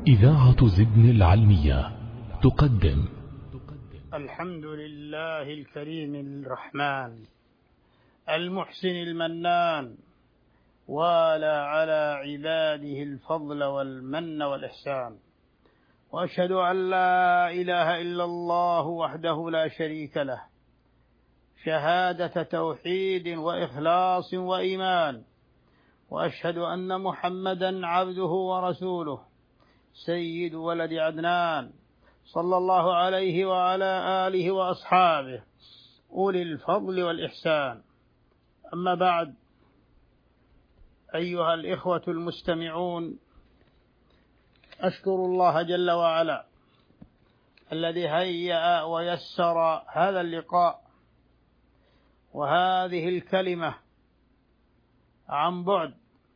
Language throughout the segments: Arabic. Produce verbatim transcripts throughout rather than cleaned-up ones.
إذاعة زدن العلمية تقدم. الحمد لله الكريم الرحمن المحسن المنان، ولا على عباده الفضل والمن والإحسان، وأشهد أن لا إله إلا الله وحده لا شريك له، شهادة توحيد وإخلاص وإيمان، وأشهد أن محمدا عبده ورسوله سيد ولد عدنان، صلى الله عليه وعلى آله وأصحابه أولي الفضل والإحسان. أما بعد، أيها الإخوة المستمعون، أشكر الله جل وعلا الذي هيأ ويسر هذا اللقاء وهذه الكلمة عن بعد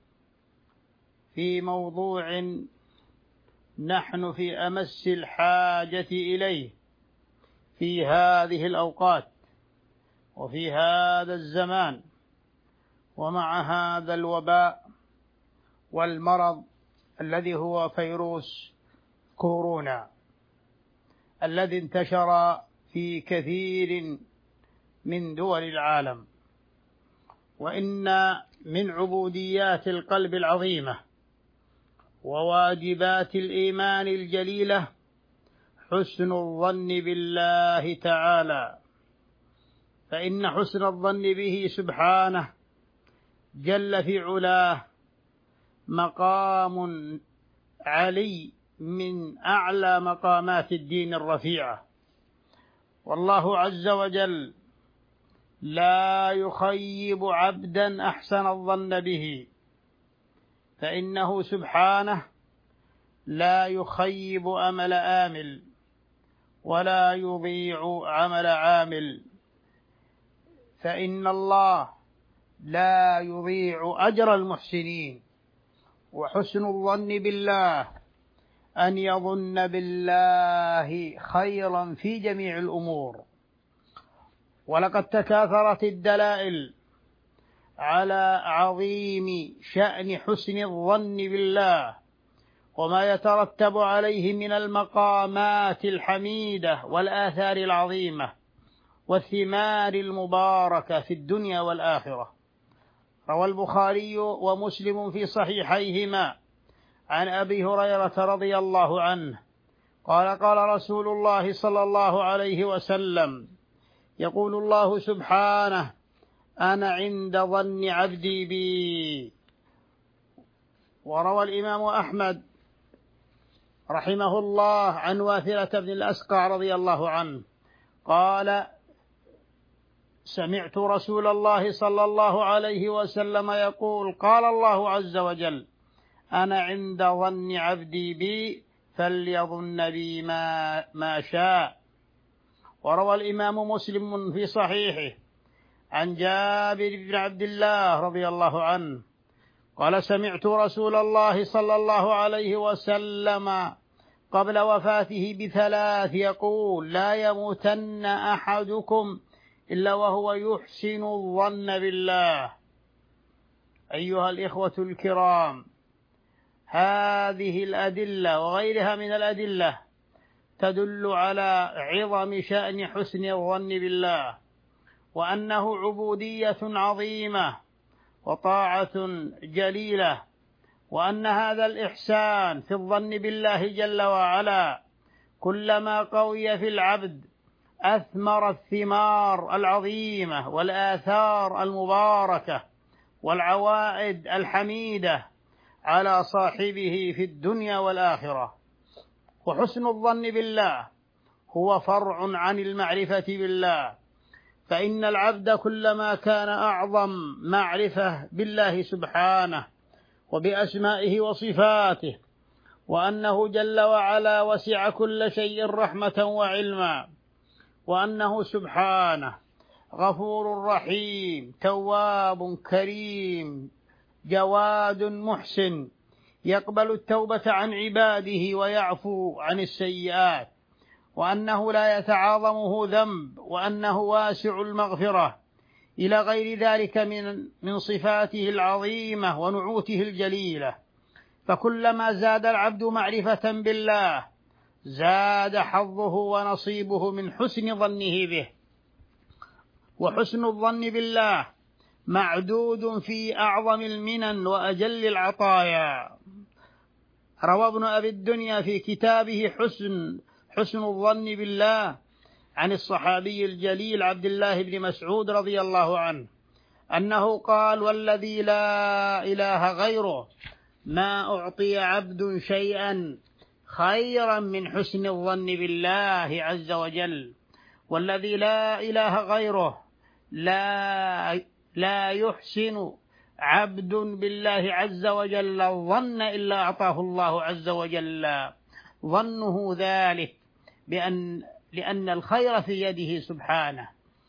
في موضوع نحن في أمس الحاجة إليه في هذه الأوقات وفي هذا الزمان، ومع هذا الوباء والمرض الذي هو فيروس كورونا الذي انتشر في كثير من دول العالم. وإن من عبوديات القلب العظيمة وواجبات الإيمان الجليلة حسن الظن بالله تعالى، فإن حسن الظن به سبحانه جل في علاه مقام علي من أعلى مقامات الدين الرفيعة، والله عز وجل لا يخيب عبدا أحسن الظن به، فإنه سبحانه لا يخيب أمل آمل ولا يضيع عمل عامل، فإن الله لا يضيع أجر المحسنين. وحسن الظن بالله أن يظن بالله خيرا في جميع الأمور. ولقد تكاثرت الدلائل على عظيم شأن حسن الظن بالله وما يترتب عليه من المقامات الحميدة والآثار العظيمة والثمار المباركة في الدنيا والآخرة. روى البخاري ومسلم في صحيحيهما عن أبي هريرة رضي الله عنه قال قال رسول الله صلى الله عليه وسلم: يقول الله سبحانه: أنا عند ظن عبدي بي. وروى الإمام أحمد رحمه الله عن واثرة بن الأسقع رضي الله عنه قال: سمعت رسول الله صلى الله عليه وسلم يقول: قال الله عز وجل: أنا عند ظن عبدي بي فليظن بي ما, ما شاء. وروى الإمام مسلم في صحيحه عن جابر بن عبد الله رضي الله عنه قال: سمعت رسول الله صلى الله عليه وسلم قبل وفاته بثلاث يقول: لا يموتن أحدكم إلا وهو يحسن الظن بالله. أيها الإخوة الكرام، هذه الأدلة وغيرها من الأدلة تدل على عظم شأن حسن الظن بالله، وأنه عبودية عظيمة وطاعة جليلة، وأن هذا الإحسان في الظن بالله جل وعلا كلما قوي في العبد أثمر الثمار العظيمة والآثار المباركة والعوائد الحميدة على صاحبه في الدنيا والآخرة. وحسن الظن بالله هو فرع عن المعرفة بالله، فإن العبد كلما كان أعظم معرفة بالله سبحانه وبأسمائه وصفاته، وأنه جل وعلا وسع كل شيء رحمة وعلما، وأنه سبحانه غفور رحيم تواب كريم جواد محسن، يقبل التوبة عن عباده ويعفو عن السيئات، وأنه لا يتعاظمه ذنب، وأنه واسع المغفرة، إلى غير ذلك من من صفاته العظيمة ونعوته الجليلة. فكلما زاد العبد معرفة بالله زاد حظه ونصيبه من حسن ظنه به. وحسن الظن بالله معدود في أعظم المنن وأجل العطايا. روى ابن أبي الدنيا في كتابه حسن حسن الظن بالله عن الصحابي الجليل عبد الله بن مسعود رضي الله عنه أنه قال: والذي لا إله غيره ما أعطي عبد شيئا خيرا من حسن الظن بالله عز وجل. والذي لا إله غيره لا لا يحسن عبد بالله عز وجل الظن إلا أعطاه الله عز وجل ظنه ذلك بأن لأن الخير في يده سبحانه.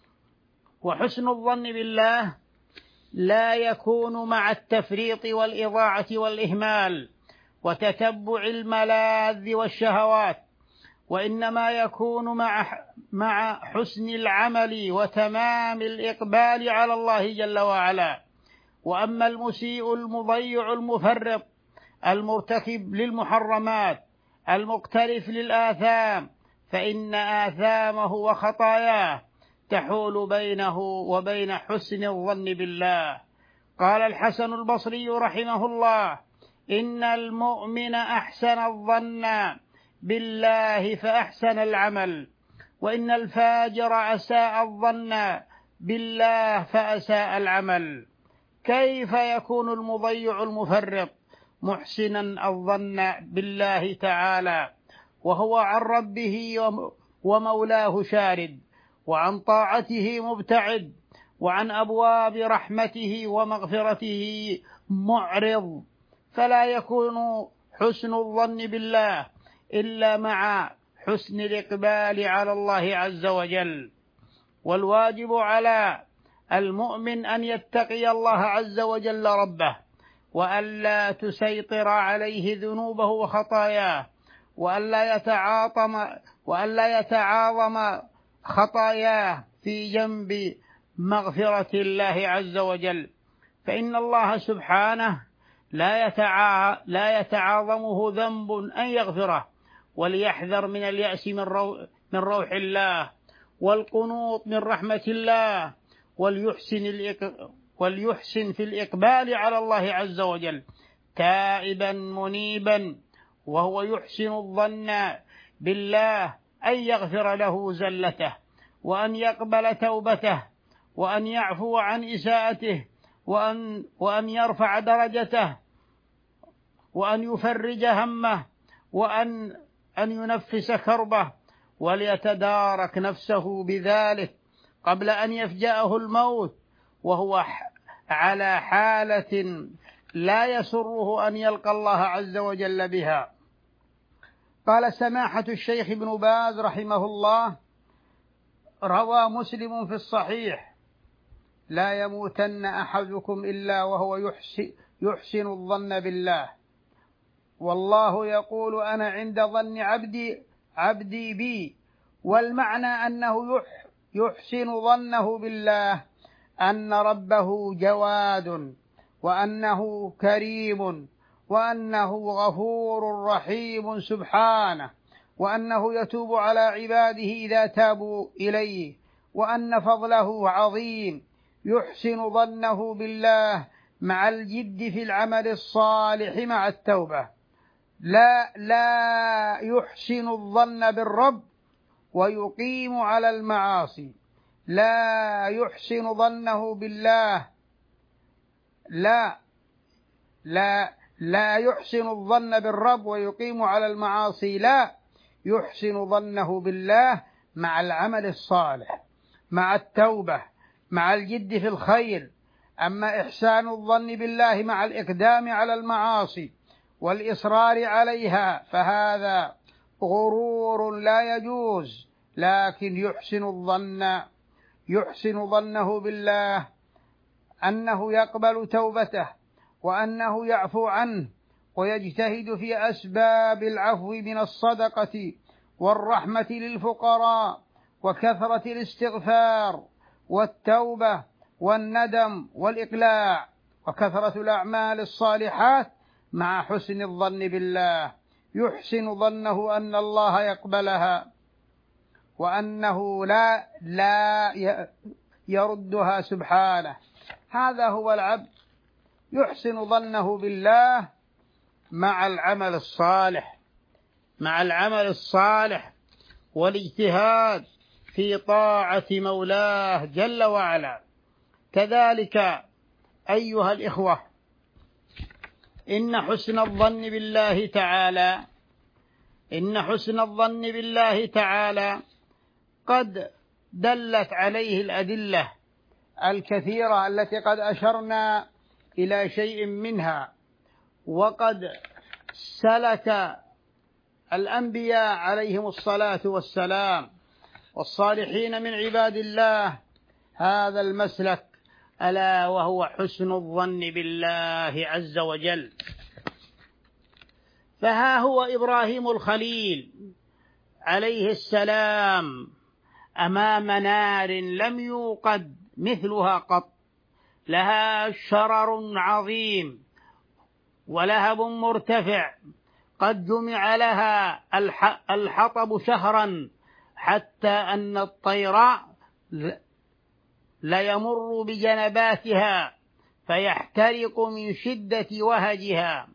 وحسن الظن بالله لا يكون مع التفريط والإضاعة والإهمال وتتبع الملاذ والشهوات، وإنما يكون مع مع حسن العمل وتمام الإقبال على الله جل وعلا. وأما المسيء المضيع المفرط المرتكب للمحرمات المقترف للآثام فإن آثامه وخطاياه تحول بينه وبين حسن الظن بالله. قال الحسن البصري رحمه الله: إن المؤمن أحسن الظن بالله فأحسن العمل، وإن الفاجر أساء الظن بالله فأساء العمل. كيف يكون المضيع المفرط محسنا الظن بالله تعالى وهو عن ربه ومولاه شارد، وعن طاعته مبتعد، وعن أبواب رحمته ومغفرته معرض؟ فلا يكون حسن الظن بالله إلا مع حسن الإقبال على الله عز وجل. والواجب على المؤمن أن يتقي الله عز وجل ربه، وألا تسيطر عليه ذنوبه وخطاياه، وألا يتعاطم وألا يتعاظم خطاياه في جنب مغفرة الله عز وجل، فإن الله سبحانه لا يتعا لا يتعاظمه ذنب أن يغفره. وليحذر من اليأس من روح, من روح الله، والقنوط من رحمة الله، وليحسن, الإق... وليحسن في الإقبال على الله عز وجل تائبا منيبا، وهو يحسن الظن بالله أن يغفر له زلته، وأن يقبل توبته، وأن يعفو عن إساءته، وأن, وأن يرفع درجته، وأن يفرج همه، وأن أن ينفس كربه، وليتدارك نفسه بذلك قبل أن يفجأه الموت وهو على حالة لا يسره أن يلقى الله عز وجل بها. قال سماحة الشيخ ابن باز رحمه الله: روى مسلم في الصحيح: لا يموتن أحدكم إلا وهو يحسن, يحسن الظن بالله، والله يقول أنا عند ظن عبدي عبدي بي. والمعنى أنه يحسن ظنه بالله أن ربه جواد، وأنه كريم، وأنه غفور رحيم سبحانه، وأنه يتوب على عباده إذا تابوا إليه، وأن فضله عظيم. يحسن ظنه بالله مع الجد في العمل الصالح مع التوبة. لا لا يحسن الظن بالرب ويقيم على المعاصي. لا يحسن ظنه بالله لا لا لا يحسن الظن بالرب ويقيم على المعاصي. لا يحسن ظنه بالله مع العمل الصالح، مع التوبة، مع الجد في الخير. أما إحسان الظن بالله مع الإقدام على المعاصي والإصرار عليها فهذا غرور لا يجوز. لكن يحسن الظن يحسن ظنه بالله أنه يقبل توبته، وأنه يعفو عنه، ويجتهد في أسباب العفو من الصدقة والرحمة للفقراء، وكثرة الاستغفار والتوبة والندم والإقلاع، وكثرة الأعمال الصالحات مع حسن الظن بالله يحسن ظنه أن الله يقبلها وأنه لا لا يردها سبحانه. هذا هو العبد يحسن ظنه بالله مع العمل الصالح مع العمل الصالح والاجتهاد في طاعة مولاه جل وعلا. كذلك أيها الإخوة، إن حسن الظن بالله تعالى إن حسن الظن بالله تعالى قد دلت عليه الأدلة الكثيرة التي قد أشرنا إلى شيء منها، وقد سلك الأنبياء عليهم الصلاة والسلام والصالحين من عباد الله هذا المسلك، ألا وهو حسن الظن بالله عز وجل. فها هو إبراهيم الخليل عليه السلام أمام نار لم يوقد مثلها قط، لها شرر عظيم ولهب مرتفع، قد جمع لها الحطب شهرا، حتى أن الطير ليمر بجنباتها فيحترق من شدة وهجها،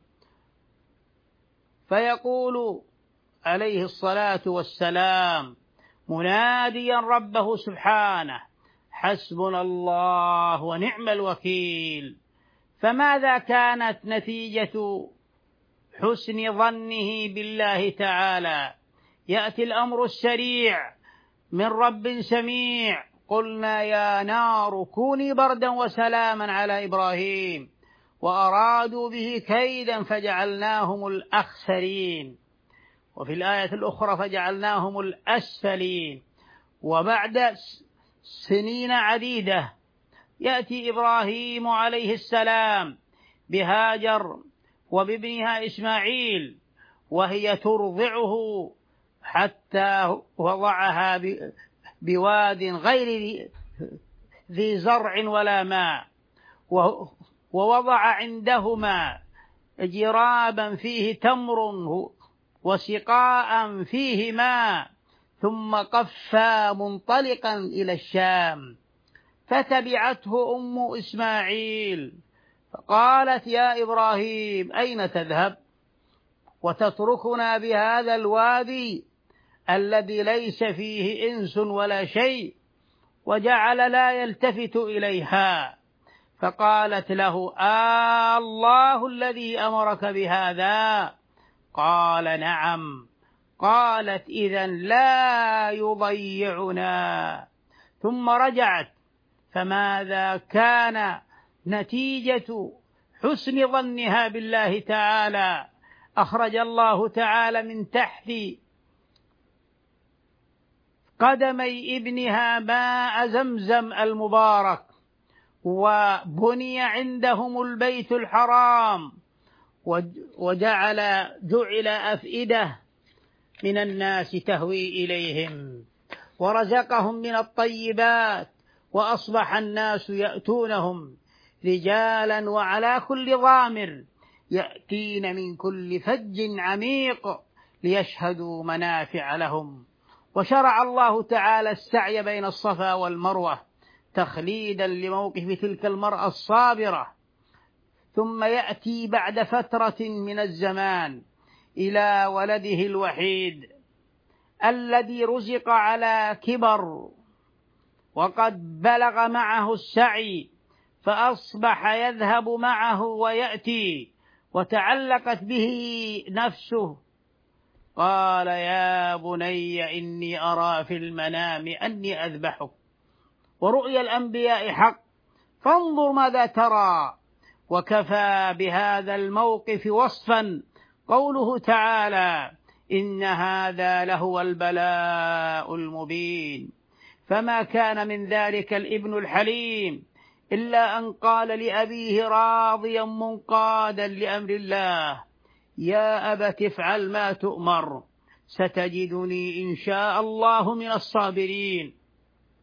فيقول عليه الصلاة والسلام مناديا ربه سبحانه: حسبنا الله ونعم الوكيل. فماذا كانت نتيجة حسن ظنه بالله تعالى؟ يأتي الأمر السريع من رب سميع: قلنا يا نار كوني بردا وسلاما على إبراهيم وأرادوا به كيدا فجعلناهم الأخسرين. وفي الآية الأخرى فجعلناهم الأسفلين. وبعد سنين عديدة يأتي إبراهيم عليه السلام بهاجر وبابنها إسماعيل وهي ترضعه حتى وضعها بواد غير ذي زرع ولا ماء، ووضع عندهما جرابا فيه تمر وسقاء فيه ماء، ثم قفى منطلقا إلى الشام. فتبعته أم إسماعيل فقالت: يا إبراهيم أين تذهب وتتركنا بهذا الوادي الذي ليس فيه إنس ولا شيء؟ وجعل لا يلتفت إليها. فقالت له: آه الله الذي أمرك بهذا؟ قال: نعم. قالت: إذن لا يضيعنا. ثم رجعت. فماذا كان نتيجة حسن ظنها بالله تعالى؟ أخرج الله تعالى من تحت قدمي ابنها ماء زمزم المبارك، وبني عندهم البيت الحرام، وجعل جعل أفئدة من الناس تهوي إليهم، ورزقهم من الطيبات، وأصبح الناس يأتونهم رجالا وعلى كل ضامر يأتين من كل فج عميق ليشهدوا منافع لهم. وشرع الله تعالى السعي بين الصفا والمروة تخليدا لموقف تلك المرأة الصابرة. ثم يأتي بعد فترة من الزمان إلى ولده الوحيد الذي رزق على كبر وقد بلغ معه السعي، فأصبح يذهب معه ويأتي، وتعلقت به نفسه. قال: يا بني إني أرى في المنام أني أذبحك، ورؤيا الأنبياء حق، فانظر ماذا ترى. وكفى بهذا الموقف وصفا قوله تعالى: إن هذا لهو البلاء المبين. فما كان من ذلك الابن الحليم إلا أن قال لأبيه راضيا منقادا لأمر الله: يا أبت افعل ما تؤمر، ستجدني إن شاء الله من الصابرين.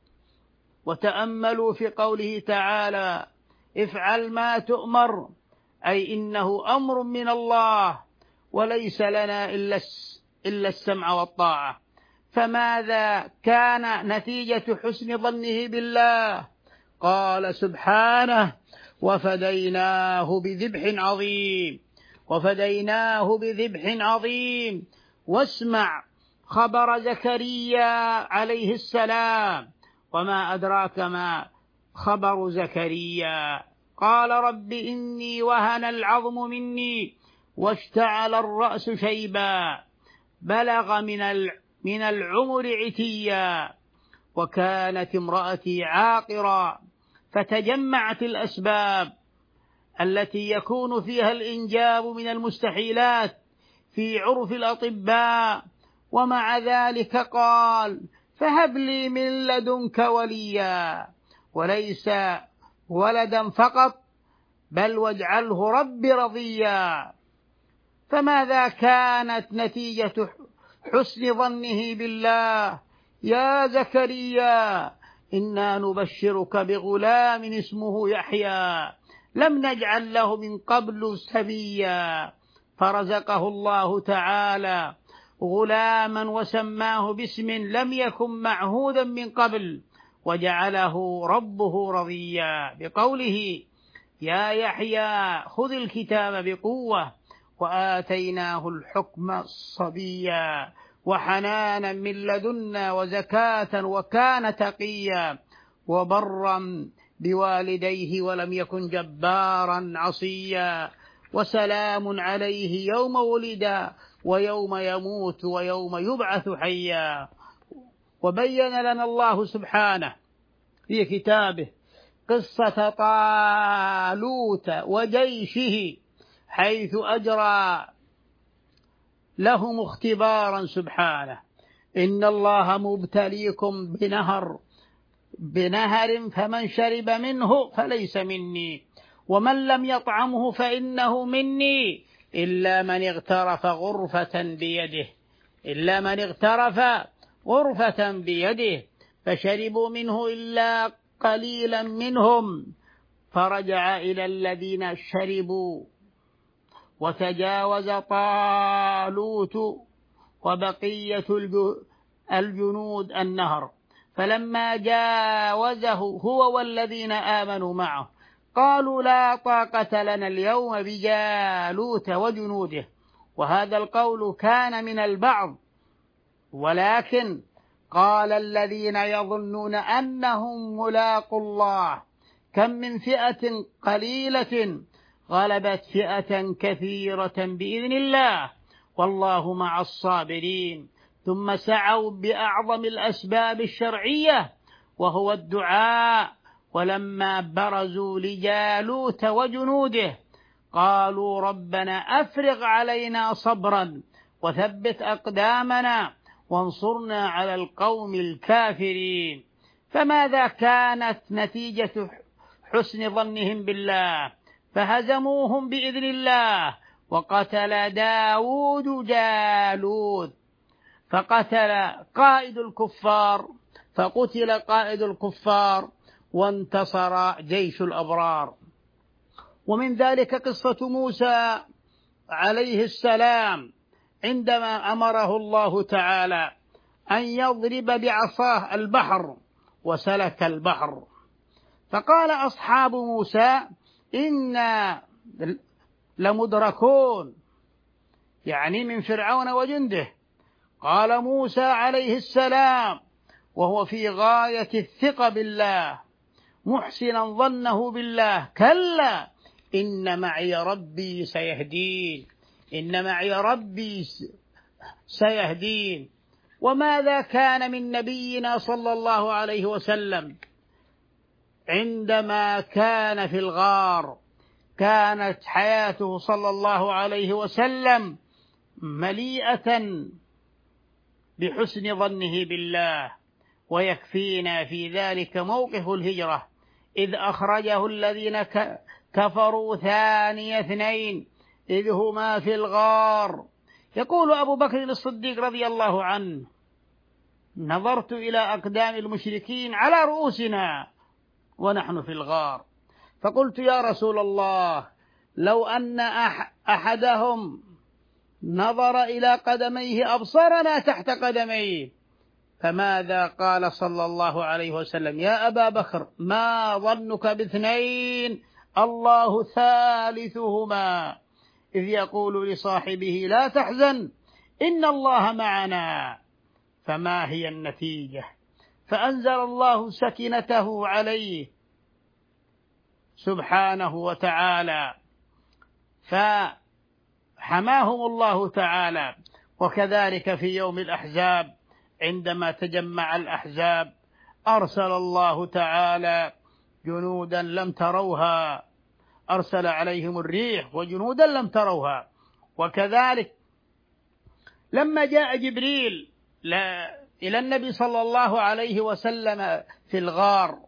وتأملوا في قوله تعالى: افعل ما تؤمر، أي إنه أمر من الله وليس لنا إلا السمع والطاعة. فماذا كان نتيجة حسن ظنه بالله؟ قال سبحانه: وفديناه بذبح عظيم وفديناه بذبح عظيم. واسمع خبر زكريا عليه السلام. وما أدراك ما خبر زكريا؟ قال: رب إني وهن العظم مني واشتعل الرأس شيبا بلغ من من العمر عتيا وكانت امرأتي عاقرا. فتجمعت الأسباب التي يكون فيها الإنجاب من المستحيلات في عرف الأطباء، ومع ذلك قال: فهب لي من لدنك وليا، وليس ولدا فقط بل واجعله رب رضيا. فماذا كانت نتيجة حسن ظنه بالله؟ يا زكريا إنا نبشرك بغلام اسمه يحيى لم نجعل له من قبل سميا. فرزقه الله تعالى غلاما وسماه باسم لم يكن معهودا من قبل، وجعله ربه رضيا بقوله: يا يحيى خذ الكتاب بقوة وآتيناه الحكم صبيا وحنانا من لدنا وزكاة وكان تقيا وبرا بوالديه ولم يكن جبارا عصيا وسلام عليه يوم ولد ويوم يموت ويوم يبعث حيا. وبين لنا الله سبحانه في كتابه قصة طالوت وجيشه، حيث أجرى لهم اختبارا سبحانه: إن الله مبتليكم بنهر بنهر فمن شرب منه فليس مني ومن لم يطعمه فإنه مني إلا من اغترف غرفة بيده إلا من اغترف غرفة بيده فشربوا منه إلا قليلا منهم، فرجع إلى الذين شربوا وتجاوز طالوت وبقية الجنود النهر، فلما جاوزه هو والذين آمنوا معه قالوا: لا طاقة لنا اليوم بجالوت وجنوده. وهذا القول كان من البعض، ولكن قال الذين يظنون أنهم ملاقوا الله: كم من فئة قليلة غلبت فئة كثيرة بإذن الله والله مع الصابرين. ثم سعوا بأعظم الأسباب الشرعية وهو الدعاء، ولما برزوا لجالوت وجنوده قالوا: ربنا أفرغ علينا صبرا وثبت أقدامنا وانصرنا على القوم الكافرين. فماذا كانت نتيجة حسن ظنهم بالله؟ فهزموهم بإذن الله، وقتل داود جالوت فقتل قائد الكفار فقتل قائد الكفار وانتصر جيش الأبرار. ومن ذلك قصة موسى عليه السلام عندما أمره الله تعالى أن يضرب بعصاه البحر وسلك البحر، فقال أصحاب موسى: إنا لمدركون، يعني من فرعون وجنده. قال موسى عليه السلام وهو في غاية الثقة بالله محسنا ظنه بالله: كلا إن معي ربي سيهدين إن معي ربي سيهدين. وماذا كان من نبينا صلى الله عليه وسلم عندما كان في الغار؟ كانت حياته صلى الله عليه وسلم مليئة بحسن ظنه بالله، ويكفينا في ذلك موقف الهجرة إذ أخرجه الذين كفروا ثاني اثنين إذ هما في الغار. يقول أبو بكر الصديق رضي الله عنه: نظرت إلى أقدام المشركين على رؤوسنا ونحن في الغار، فقلت: يا رسول الله، لو أن أحدهم نظر إلى قدميه أبصرنا تحت قدميه. فماذا قال صلى الله عليه وسلم؟ يا أبا بكر ما ظنك باثنين الله ثالثهما، إذ يقول لصاحبه لا تحزن إن الله معنا. فما هي النتيجة؟ فأنزل الله سكينته عليه سبحانه وتعالى، فحماهم الله تعالى. وكذلك في يوم الأحزاب عندما تجمع الأحزاب أرسل الله تعالى جنودا لم تروها، أرسل عليهم الريح وجنودا لم تروها. وكذلك لما جاء جبريل إلى النبي صلى الله عليه وسلم في الغار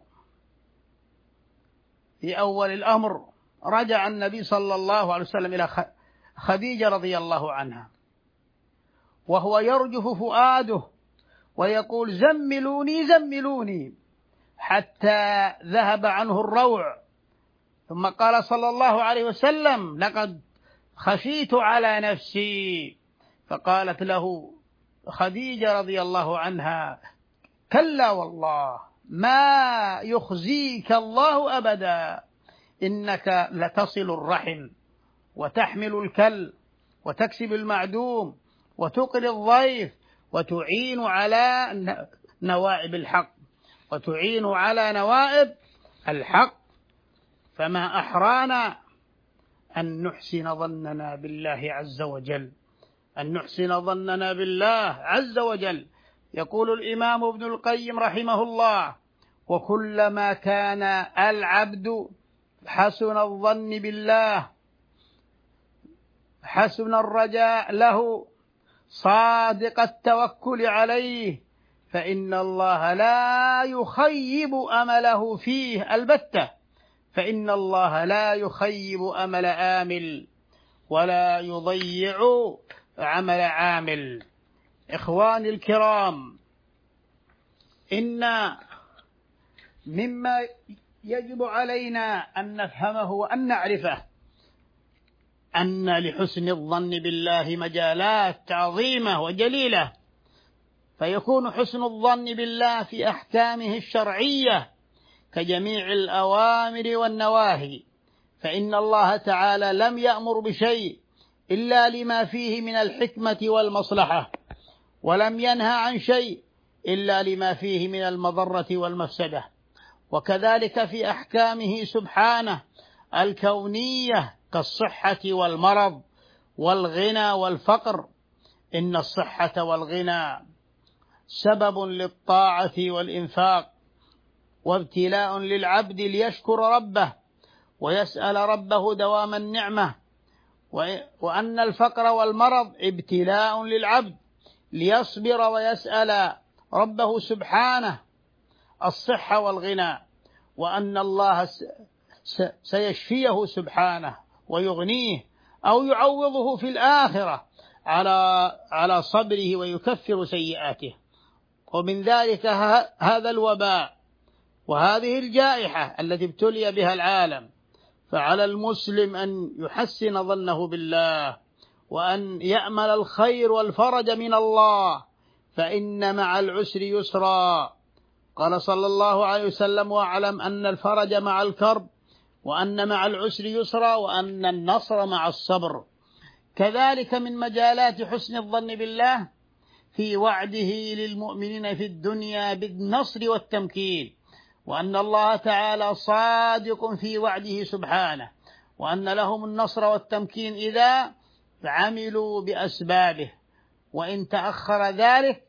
في أول الأمر، رجع النبي صلى الله عليه وسلم إلى خديجة رضي الله عنها وهو يرجف فؤاده ويقول زملوني زملوني حتى ذهب عنه الروع. ثم قال صلى الله عليه وسلم لقد خشيت على نفسي، فقالت له خديجة رضي الله عنها كلا والله ما يخزيك الله أبدا، إنك لتصل الرحم وتحمل الكل وتكسب المعدوم وتقري الضيف وتعين على نوائب الحق وتعين على نوائب الحق. فما أحرانا أن نحسن ظننا بالله عز وجل، أن نحسن ظننا بالله عز وجل. يقول الإمام ابن القيم رحمه الله وكلما كان العبد حسن الظن بالله حسن الرجاء له صادق التوكل عليه، فإن الله لا يخيب أمله فيه البتة، فإن الله لا يخيب أمل آمل ولا يضيع عمل عامل. إخواني الكرام، إن مما يجب علينا أن نفهمه وأن نعرفه أن لحسن الظن بالله مجالات عظيمة وجليلة، فيكون حسن الظن بالله في أحكامه الشرعية كجميع الأوامر والنواهي، فإن الله تعالى لم يأمر بشيء إلا لما فيه من الحكمة والمصلحة، ولم ينهى عن شيء إلا لما فيه من المضرة والمفسدة. وكذلك في أحكامه سبحانه الكونية كالصحة والمرض والغنى والفقر، إن الصحة والغنى سبب للطاعة والإنفاق وابتلاء للعبد ليشكر ربه ويسأل ربه دوام النعمة، وأن الفقر والمرض ابتلاء للعبد ليصبر ويسأل ربه سبحانه الصحة والغنى، وأن الله سيشفيه سبحانه ويغنيه أو يعوضه في الآخرة على على صبره ويكفر سيئاته. ومن ذلك هذا الوباء وهذه الجائحة التي ابتلي بها العالم، فعلى المسلم أن يحسن ظنه بالله وأن يأمل الخير والفرج من الله، فإن مع العسر يسرا. قال صلى الله عليه وسلم واعلم أن الفرج مع الكرب وأن مع العسر يسرا وأن النصر مع الصبر. كذلك من مجالات حسن الظن بالله في وعده للمؤمنين في الدنيا بالنصر والتمكين، وأن الله تعالى صادق في وعده سبحانه، وأن لهم النصر والتمكين إذا عملوا بأسبابه، وإن تأخر ذلك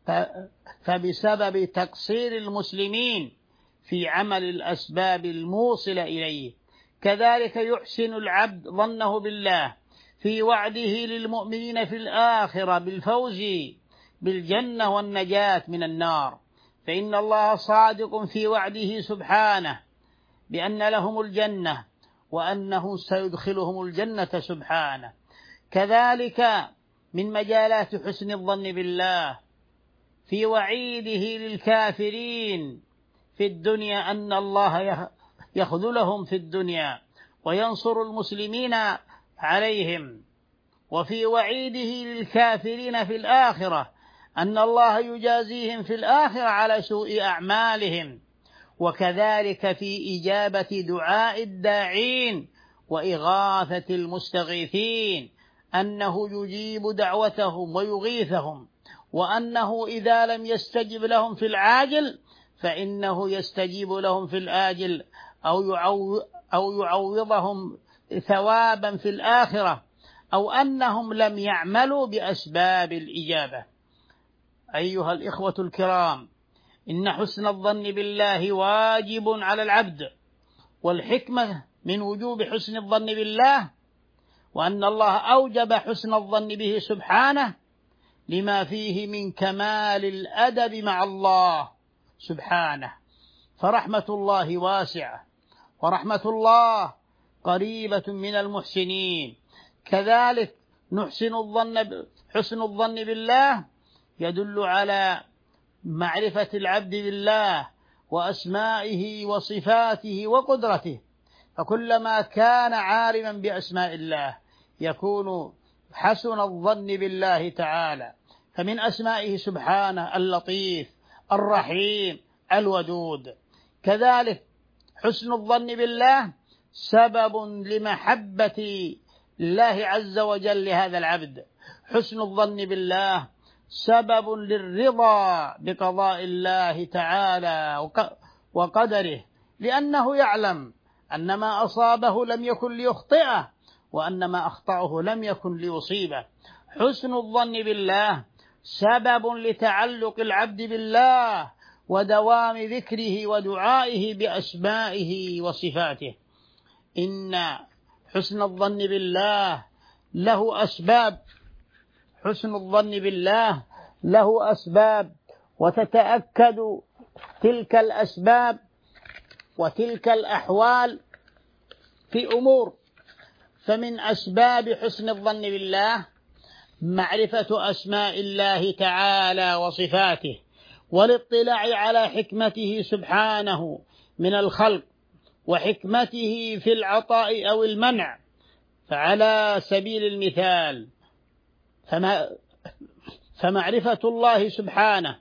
فبسبب تقصير المسلمين في عمل الأسباب الموصلة إليه. كذلك يحسن العبد ظنه بالله في وعده للمؤمنين في الآخرة بالفوز بالجنة والنجاة من النار، فإن الله صادق في وعده سبحانه بأن لهم الجنة وأنه سيدخلهم الجنة سبحانه. كذلك من مجالات حسن الظن بالله في وعيده للكافرين في الدنيا أن الله يخذلهم في الدنيا وينصر المسلمين عليهم. وفي وعيده للكافرين في الآخرة أن الله يجازيهم في الآخرة على سوء أعمالهم. وكذلك في إجابة دعاء الداعين وإغاثة المستغيثين أنه يجيب دعوتهم ويغيثهم، وأنه إذا لم يستجب لهم في العاجل فإنه يستجيب لهم في الآجل أو يعوضهم ثوابا في الآخرة، أو أنهم لم يعملوا بأسباب الإجابة. أيها الإخوة الكرام، إن حسن الظن بالله واجب على العبد، والحكمة من وجوب حسن الظن بالله وأن الله أوجب حسن الظن به سبحانه لما فيه من كمال الأدب مع الله سبحانه، فرحمة الله واسعة، ورحمة الله قريبة من المحسنين. كذلك نحسن الظن حسن الظن بالله يدل على معرفة العبد بالله وأسمائه وصفاته وقدرته، فكلما كان عالما بأسماء الله يكون حسن الظن بالله تعالى. فمن أسمائه سبحانه اللطيف الرحيم الودود. كذلك حسن الظن بالله سبب لمحبة الله عز وجل لهذا العبد. حسن الظن بالله سبب للرضا بقضاء الله تعالى وقدره، لأنه يعلم أن ما أصابه لم يكن ليخطئه، وأن ما أخطأه لم يكن ليصيبه. حسن الظن بالله سبب لتعلق العبد بالله ودوام ذكره ودعائه بأسمائه وصفاته. إن حسن الظن بالله له أسباب حسن الظن بالله له أسباب وتتأكد تلك الأسباب وتلك الأحوال في أمور. فمن أسباب حسن الظن بالله معرفة أسماء الله تعالى وصفاته، والاطلاع على حكمته سبحانه من الخلق وحكمته في العطاء أو المنع. فعلى سبيل المثال فما فمعرفة الله سبحانه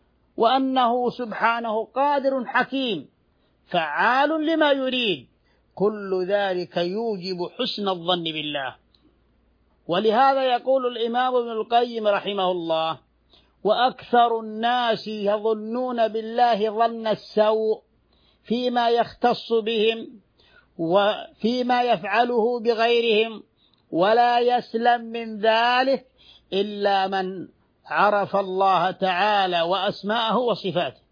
وأنه سبحانه قادر حكيم فعال لما يريد، كل ذلك يوجب حسن الظن بالله. ولهذا يقول الإمام ابن القيم رحمه الله: وأكثر الناس يظنون بالله ظن السوء فيما يختص بهم وفيما يفعله بغيرهم، ولا يسلم من ذلك إلا من عرف الله تعالى وأسماءه وصفاته،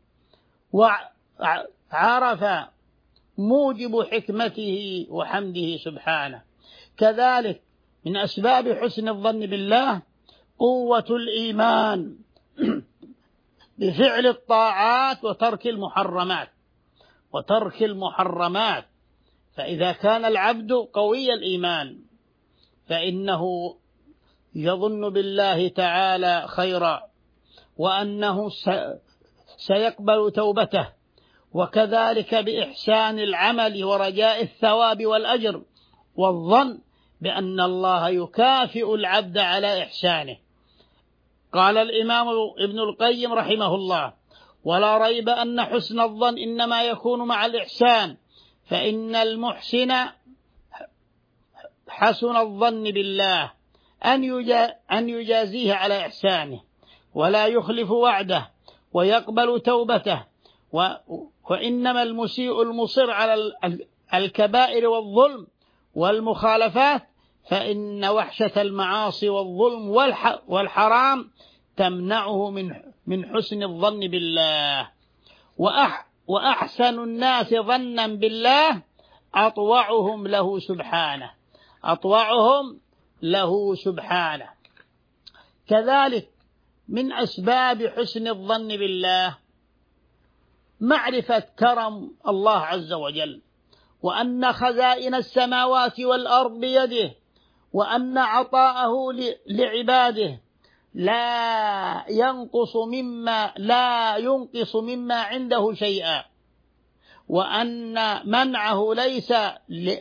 وعرف موجب حكمته وحمده سبحانه. كذلك من أسباب حسن الظن بالله قوة الإيمان بفعل الطاعات وترك المحرمات وترك المحرمات فإذا كان العبد قوي الإيمان فإنه يظن بالله تعالى خيرا، وأنه سيقبل توبته، وكذلك بإحسان العمل ورجاء الثواب والأجر، والظن بأن الله يكافئ العبد على إحسانه. قال الإمام ابن القيم رحمه الله: ولا ريب أن حسن الظن إنما يكون مع الإحسان، فإن المحسن حسن الظن بالله أن يجازيه على إحسانه ولا يخلف وعده ويقبل توبته. وإنما المسيء المصر على الكبائر والظلم والمخالفات فإن وحشة المعاصي والظلم والحرام تمنعه من من حسن الظن بالله. وأحسن الناس ظنا بالله أطوعهم له سبحانه أطوعهم له سبحانه. كذلك من أسباب حسن الظن بالله معرفة كرم الله عز وجل، وأن خزائن السماوات والأرض بيده، وأن عطاءه لعباده لا ينقص مما لا ينقص مما عنده شيئا، وأن منعه ليس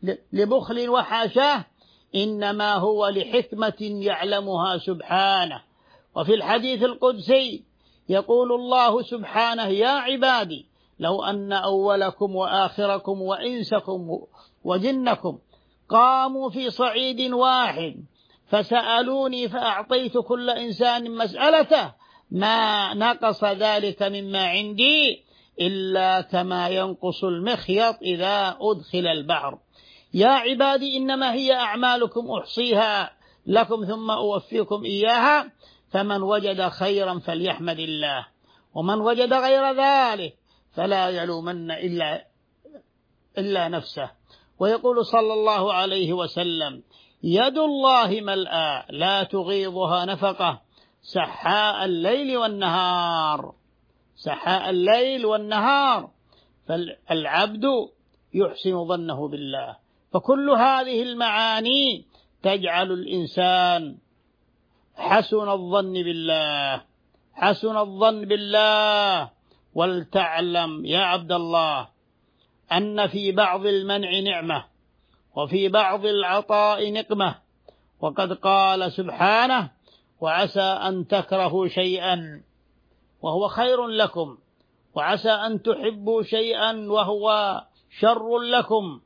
لبخل وحاشاه، إنما هو لحكمة يعلمها سبحانه. وفي الحديث القدسي يقول الله سبحانه: يا عبادي لو أن أولكم وآخركم وإنسكم وجنكم قاموا في صعيد واحد فسألوني فأعطيت كل إنسان مسألته ما نقص ذلك مما عندي إلا كما ينقص المخيط إذا أدخل البحر. يا عبادي إنما هي أعمالكم أحصيها لكم ثم أوفيكم إياها، فمن وجد خيرا فليحمد الله، ومن وجد غير ذلك فلا يلومن إلا, إلا نفسه. ويقول صلى الله عليه وسلم: يد الله ملأى لا تغيضها نفقة سحاء الليل والنهار، سحاء الليل والنهار. فالعبد يحسن ظنه بالله. فكل هذه المعاني تجعل الإنسان حسن الظن بالله، حسن الظن بالله. ولتعلم يا عبد الله أن في بعض المنع نعمة، وفي بعض العطاء نقمة. وقد قال سبحانه: وعسى أن تكرهوا شيئا وهو خير لكم، وعسى أن تحبوا شيئا وهو شر لكم.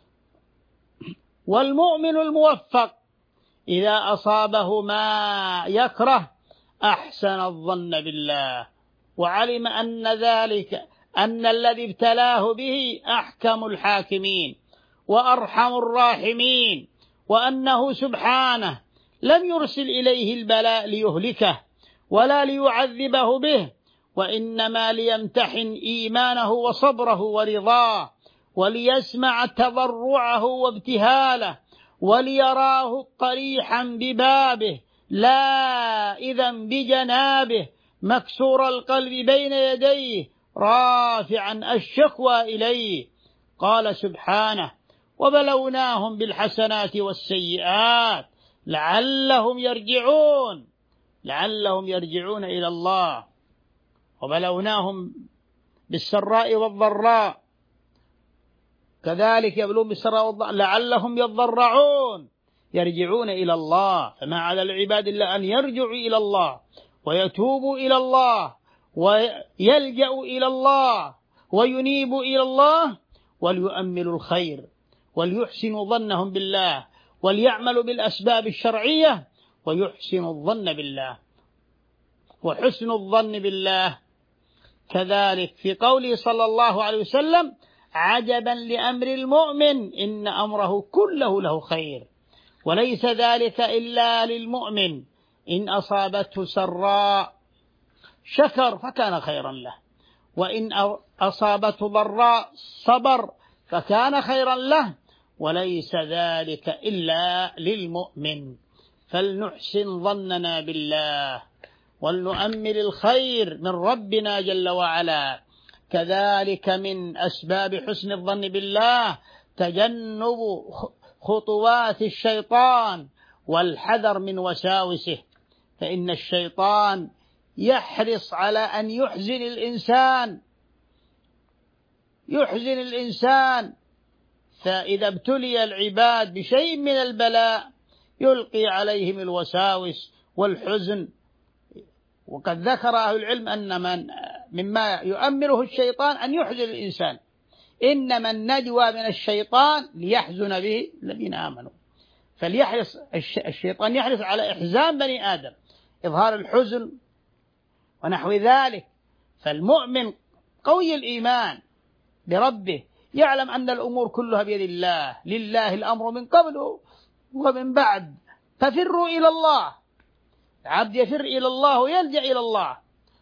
والمؤمن الموفق إذا أصابه ما يكره أحسن الظن بالله، وعلم أن ذلك أن الذي ابتلاه به أحكم الحاكمين وأرحم الراحمين، وأنه سبحانه لم يرسل إليه البلاء ليهلكه ولا ليعذبه به، وإنما ليمتحن إيمانه وصبره ورضاه، وليسمع تضرعه وابتهاله، وليراه قريحا ببابه لا إذن بجنابه، مكسور القلب بين يديه رافعا الشكوى إليه. قال سبحانه: وبلوناهم بالحسنات والسيئات لعلهم يرجعون، لعلهم يرجعون إلى الله. وبلوناهم بالسراء والضراء، كذلك يبلون بالسراء والضراء لعلهم يضرعون، يرجعون إلى الله. فما على العباد إلا أن يرجعوا إلى الله ويتوبوا إلى الله ويلجأوا إلى الله وينيبوا إلى الله، وليؤملوا الخير وليحسنوا ظنهم بالله، وليعملوا بالأسباب الشرعية ويحسنوا الظن بالله. وحسن الظن بالله كذلك في قوله صلى الله عليه وسلم: عجبا لأمر المؤمن إن أمره كله له خير، وليس ذلك إلا للمؤمن، إن أصابته سراء شكر فكان خيرا له، وإن أصابته ضراء صبر فكان خيرا له، وليس ذلك إلا للمؤمن. فلنحسن ظننا بالله ولنؤمل الخير من ربنا جل وعلا. كذلك من أسباب حسن الظن بالله تجنب خطوات الشيطان والحذر من وساوسه، فإن الشيطان يحرص على أن يحزن الإنسان، يحزن الإنسان. فإذا ابتلي العباد بشيء من البلاء يلقي عليهم الوساوس والحزن. وقد ذكر أهل العلم أن من مما يؤمره الشيطان أن يحزن الإنسان، إنما النجوى من الشيطان ليحزن به الذين آمنوا. فليحرص الشيطان يحرص على إحزان بني آدم، إظهار الحزن ونحو ذلك. فالمؤمن قوي الإيمان بربه يعلم أن الأمور كلها بيد الله، لله الأمر من قبل ومن بعد، ففروا إلى الله. العبد يفر إلى الله ويلجأ إلى الله،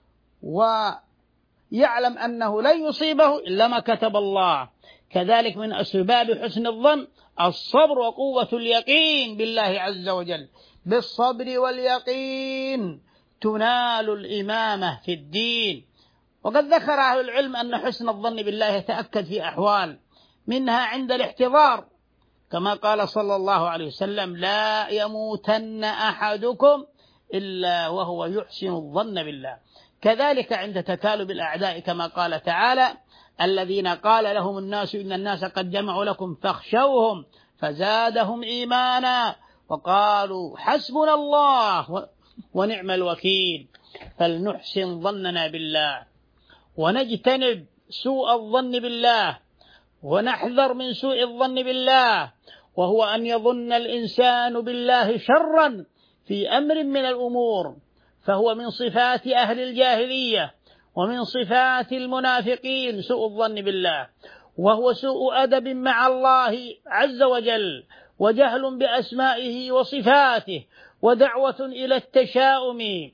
ويعلم أنه لن يصيبه إلا ما كتب الله. كذلك من أسباب حسن الظن الصبر وقوة اليقين بالله عز وجل. بالصبر واليقين تنال الإمامة في الدين. وقد ذكر أهل العلم أن حسن الظن بالله يتأكد في أحوال، منها عند الاحتضار، كما قال صلى الله عليه وسلم: لا يموتن أحدكم إلا وهو يحسن الظن بالله. كذلك عند تكالب الأعداء، كما قال تعالى: الذين قال لهم الناس إن الناس قد جمعوا لكم فاخشوهم فزادهم إيمانا وقالوا حسبنا الله ونعم الوكيل. فلنحسن ظننا بالله ونجتنب سوء الظن بالله ونحذر من سوء الظن بالله، وهو أن يظن الإنسان بالله شرا في أمر من الأمور، فهو من صفات أهل الجاهلية ومن صفات المنافقين سوء الظن بالله، وهو سوء أدب مع الله عز وجل وجهل بأسمائه وصفاته ودعوة إلى التشاؤم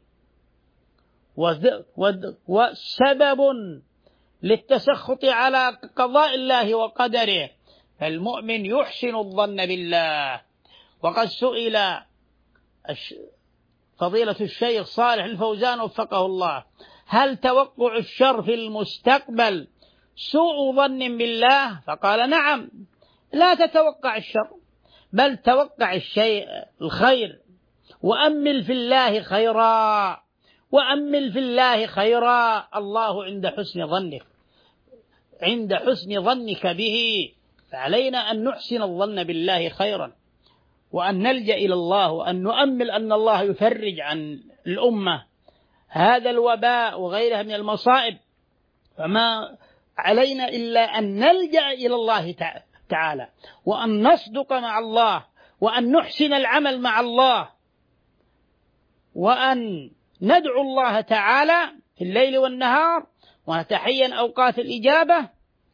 وسبب للتسخط على قضاء الله وقدره. فالمؤمن يحسن الظن بالله. وقد سئل فضيلة الشيخ صالح الفوزان وفقه الله: هل توقع الشر في المستقبل سوء ظن بالله؟ فقال: نعم، لا تتوقع الشر، بل توقع الشيء الخير، وأمل في الله خيرا، وأمل في الله خيرا. الله عند حسن ظنك، عند حسن ظنك به، فعلينا أن نحسن الظن بالله خيرا، وأن نلجأ إلى الله، وأن نؤمل أن الله يفرج عن الأمة هذا الوباء وغيرها من المصائب. فما علينا إلا أن نلجأ إلى الله تعالى، وأن نصدق مع الله، وأن نحسن العمل مع الله، وأن ندعو الله تعالى في الليل والنهار، ونتحين أوقات الإجابة،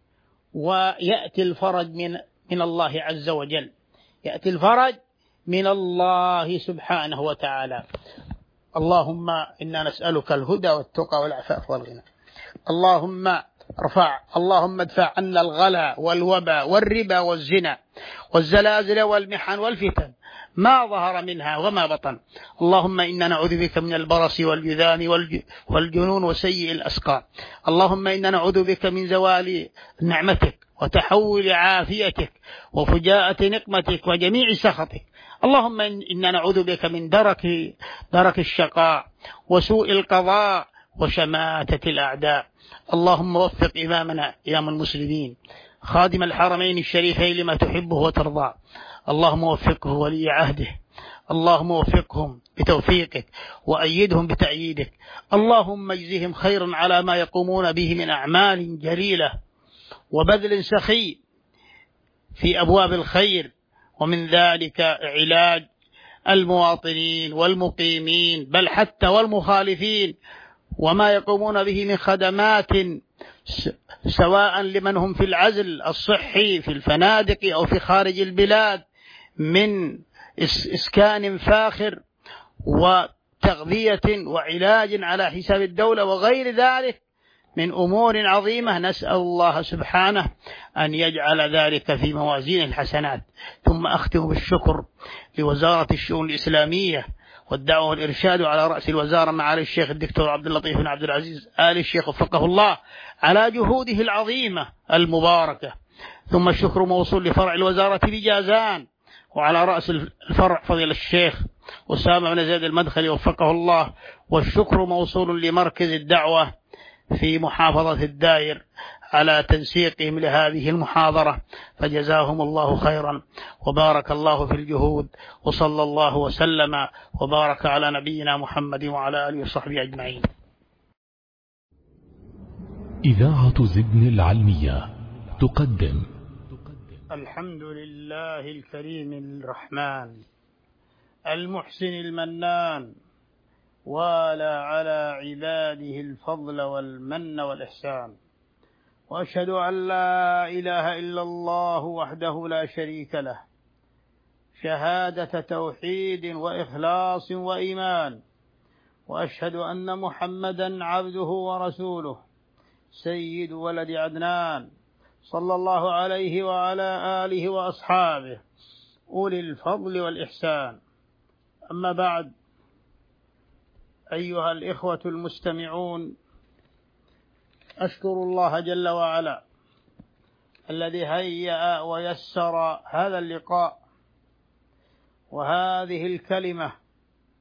ويأتي الفرج من من الله عز وجل، يأتي الفرج من الله سبحانه وتعالى. اللهم إنا نسألك الهدى والتقى والعفاف والغنى. اللهم ارفع اللهم ادفع عنا الغلا والوبا والربا والزنا والزلازل والمحن والفتن ما ظهر منها وما بطن. اللهم إنا نعوذ بك من البرص والجذام والجنون وسيء الأسقام. اللهم إنا نعوذ بك من زوال نعمتك وتحول عافيتك وفجاءة نقمتك وجميع سخطك. اللهم إنا نعوذ بك من درك درك الشقاء وسوء القضاء وشماتة الأعداء. اللهم وفق إمامنا إمام المسلمين خادم الحرمين الشريفين لما تحبه وترضى. اللهم وفقه ولي عهده، اللهم وفقهم بتوفيقك وأيدهم بتأييدك. اللهم اجزهم خيرا على ما يقومون به من أعمال جليلة وبذل سخي في أبواب الخير، ومن ذلك علاج المواطنين والمقيمين بل حتى والمخالفين، وما يقومون به من خدمات سواء لمن هم في العزل الصحي في الفنادق أو في خارج البلاد من إسكان فاخر وتغذية وعلاج على حساب الدولة وغير ذلك من أمور عظيمة. نسأل الله سبحانه أن يجعل ذلك في موازين الحسنات. ثم أختم بالشكر لوزارة الشؤون الإسلامية والدعوة والإرشاد على رأس الوزارة معالي الشيخ الدكتور عبد اللطيف بن عبد العزيز آل الشيخ وفقه الله على جهوده العظيمة المباركة. ثم الشكر موصول لفرع الوزارة بجازان، وعلى رأس الفرع فضيلة الشيخ أسامة بن زيد المدخلي وفقه الله. والشكر موصول لمركز الدعوة في محافظة الدائر على تنسيقهم لهذه المحاضرة، فجزاهم الله خيرا وبارك الله في الجهود، وصلى الله وسلم وبارك على نبينا محمد وعلى آله وصحبه أجمعين. إذاعة زدن العلمية تقدم الحمد لله الكريم الرحمن المحسن المنان، ولا على عباده الفضل والمن والإحسان، وأشهد أن لا إله إلا الله وحده لا شريك له شهادة توحيد وإخلاص وإيمان، وأشهد أن محمدا عبده ورسوله سيد ولد عدنان صلى الله عليه وعلى آله وأصحابه أولي الفضل والإحسان. أما بعد، أيها الإخوة المستمعون، أشكر الله جل وعلا الذي هيأ ويسر هذا اللقاء وهذه الكلمة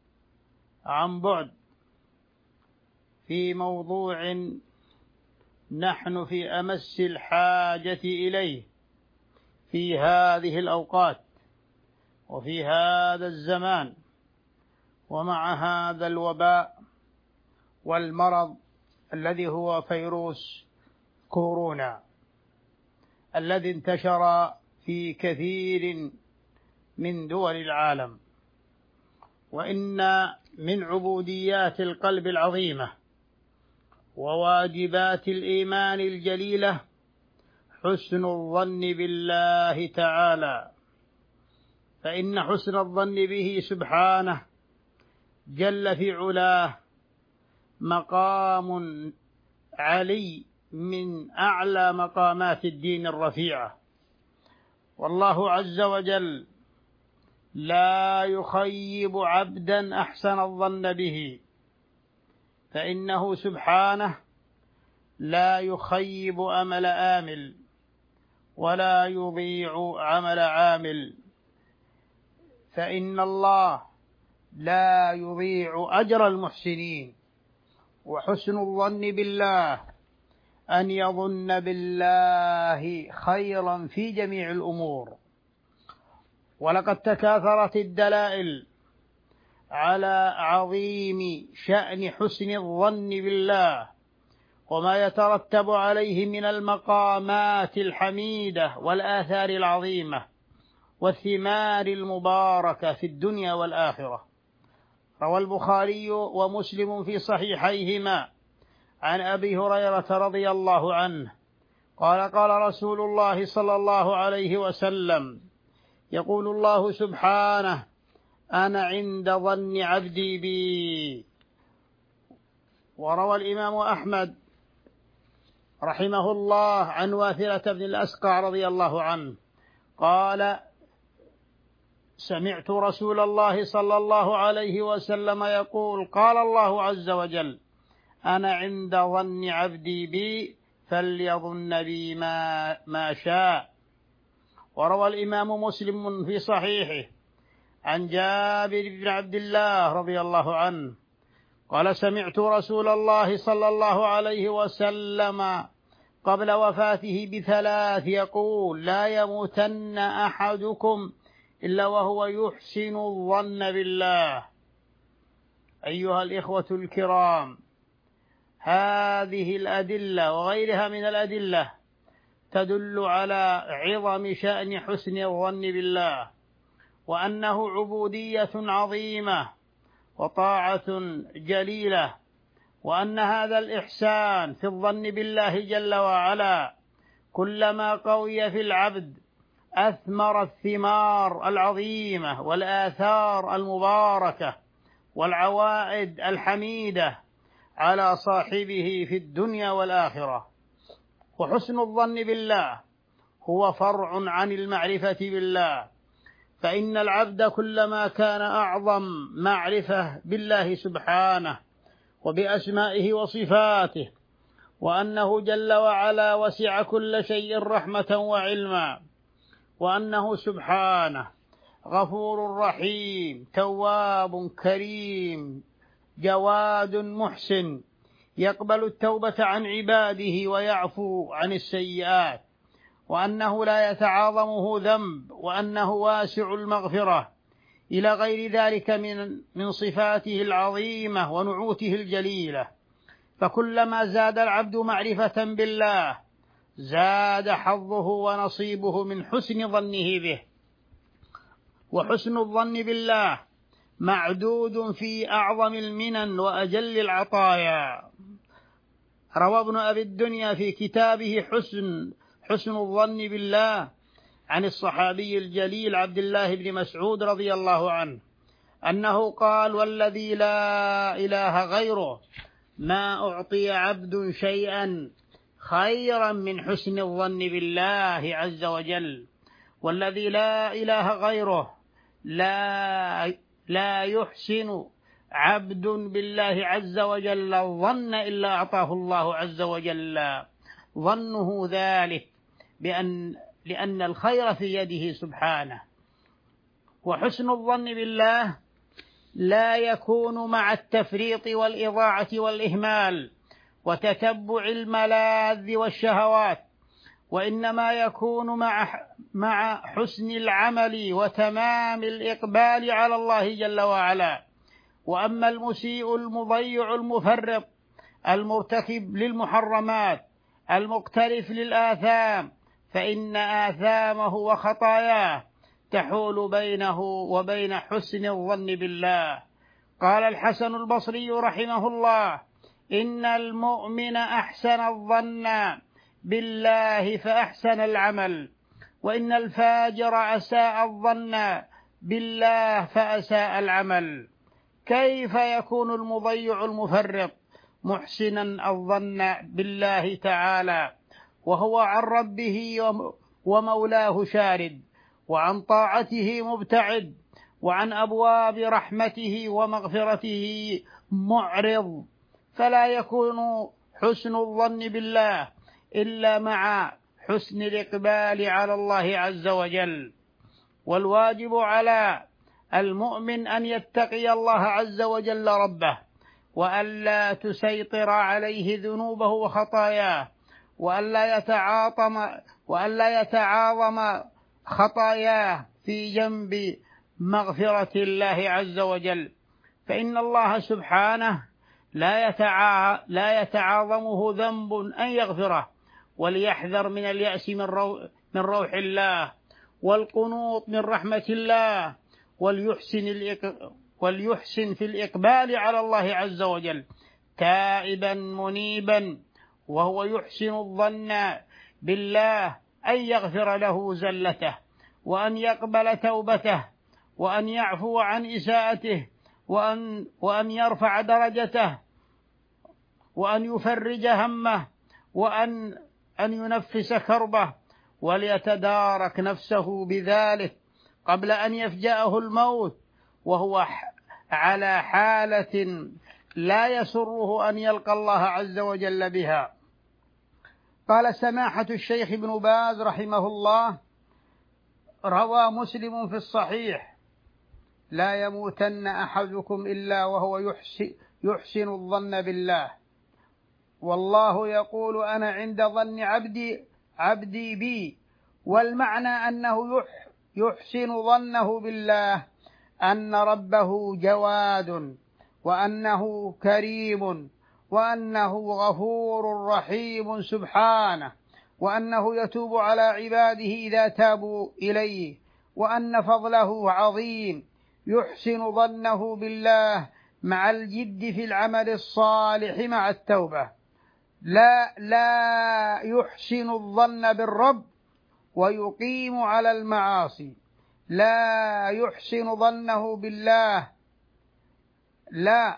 عن بعد في موضوع نحن في أمس الحاجة إليه في هذه الأوقات وفي هذا الزمان، ومع هذا الوباء والمرض الذي هو فيروس كورونا الذي انتشر في كثير من دول العالم. وإن من عبوديات القلب العظيمة وواجبات الإيمان الجليلة حسن الظن بالله تعالى، فإن حسن الظن به سبحانه جل في علاه مقام علي من أعلى مقامات الدين الرفيعة. والله عز وجل لا يخيب عبدا أحسن الظن به، فإنه سبحانه لا يخيب أمل آمل ولا يضيع عمل عامل، فإن الله لا يضيع أجر المحسنين. وحسن الظن بالله أن يظن بالله خيرا في جميع الأمور. ولقد تكاثرت الدلائل على عظيم شأن حسن الظن بالله وما يترتب عليه من المقامات الحميدة والآثار العظيمة والثمار المباركة في الدنيا والآخرة. روى البخاري ومسلم في صحيحيهما عن أبي هريرة رضي الله عنه قال قال رسول الله صلى الله عليه وسلم: يقول الله سبحانه: أنا عند ظن عبدي بي. وروى الإمام أحمد رحمه الله عن واثلة بن الأسقع رضي الله عنه قال: سمعت رسول الله صلى الله عليه وسلم يقول: قال الله عز وجل: أنا عند ظن عبدي بي فليظن بي ما, ما شاء. وروى الإمام مسلم في صحيحه عن جابر بن عبد الله رضي الله عنه قال: سمعت رسول الله صلى الله عليه وسلم قبل وفاته بثلاث يقول: لا يموتن أحدكم إلا وهو يحسن الظن بالله. أيها الإخوة الكرام، هذه الأدلة وغيرها من الأدلة تدل على عظم شأن حسن الظن بالله، وأنه عبودية عظيمة وطاعة جليلة، وأن هذا الإحسان في الظن بالله جل وعلا كلما قوي في العبد أثمر الثمار العظيمة والآثار المباركة والعوائد الحميدة على صاحبه في الدنيا والآخرة. وحسن الظن بالله هو فرع عن المعرفة بالله، فإن العبد كلما كان أعظم معرفة بالله سبحانه وبأسمائه وصفاته، وأنه جل وعلا وسع كل شيء رحمة وعلما، وأنه سبحانه غفور رحيم تواب كريم جواد محسن يقبل التوبة عن عباده ويعفو عن السيئات، وأنه لا يتعاظمه ذنب، وأنه واسع المغفرة، إلى غير ذلك من من صفاته العظيمة ونعوته الجليلة. فكلما زاد العبد معرفة بالله زاد حظه ونصيبه من حسن ظنه به. وحسن الظن بالله معدود في أعظم المنن وأجل العطايا. روى ابن أبي الدنيا في كتابه حسن حسن الظن بالله عن الصحابي الجليل عبد الله بن مسعود رضي الله عنه أنه قال: والذي لا إله غيره ما أعطي عبد شيئا خيرا من حسن الظن بالله عز وجل. والذي لا إله غيره لا لا يحسن عبد بالله عز وجل الظن إلا أعطاه الله عز وجل ظنه ذلك بأن لأن الخير في يده سبحانه. وحسن الظن بالله لا يكون مع التفريط والإضاعة والإهمال، وتتبع الملاذ والشهوات، وإنما يكون مع مع حسن العمل وتمام الإقبال على الله جل وعلا. وأما المسيء المضيع المفرط المرتكب للمحرمات المقترف للآثام فإن آثامه وخطاياه تحول بينه وبين حسن الظن بالله. قال الحسن البصري رحمه الله: إن المؤمن أحسن الظن بالله فأحسن العمل، وإن الفاجر أساء الظن بالله فأساء العمل. كيف يكون المضيع المفرط محسنا الظن بالله تعالى وهو عن ربه ومولاه شارد، وعن طاعته مبتعد، وعن أبواب رحمته ومغفرته معرض؟ فلا يكون حسن الظن بالله إلا مع حسن الإقبال على الله عز وجل. والواجب على المؤمن أن يتقي الله عز وجل ربه، وألا تسيطر عليه ذنوبه وخطاياه، وألا يتعاطم وألا يتعاظم خطاياه في جنب مغفرة الله عز وجل، فإن الله سبحانه لا يتعا لا يتعاظمه ذنب أن يغفره. وليحذر من اليأس من روح, من روح الله، والقنوط من رحمة الله، وليحسن, وليحسن في الإقبال على الله عز وجل تائبا منيبا، وهو يحسن الظن بالله أن يغفر له زلته، وأن يقبل توبته، وأن يعفو عن إساءته، وأن, وأن يرفع درجته، وأن يفرج همه، وأن أن ينفس كربه، وليتدارك نفسه بذلك قبل أن يفجأه الموت وهو على حالة لا يسره أن يلقى الله عز وجل بها. قال سماحة الشيخ ابن باز رحمه الله: روى مسلم في الصحيح: لا يموتن أحدكم إلا وهو يحسن, يحسن الظن بالله، والله يقول أنا عند ظن عبدي عبدي بي. والمعنى أنه يحسن ظنه بالله أن ربه جواد، وأنه كريم، وأنه غفور رحيم سبحانه، وأنه يتوب على عباده إذا تابوا إليه، وأن فضله عظيم. يحسن ظنه بالله مع الجد في العمل الصالح مع التوبة. لا لا يحسن الظن بالرب ويقيم على المعاصي. لا يحسن ظنه بالله لا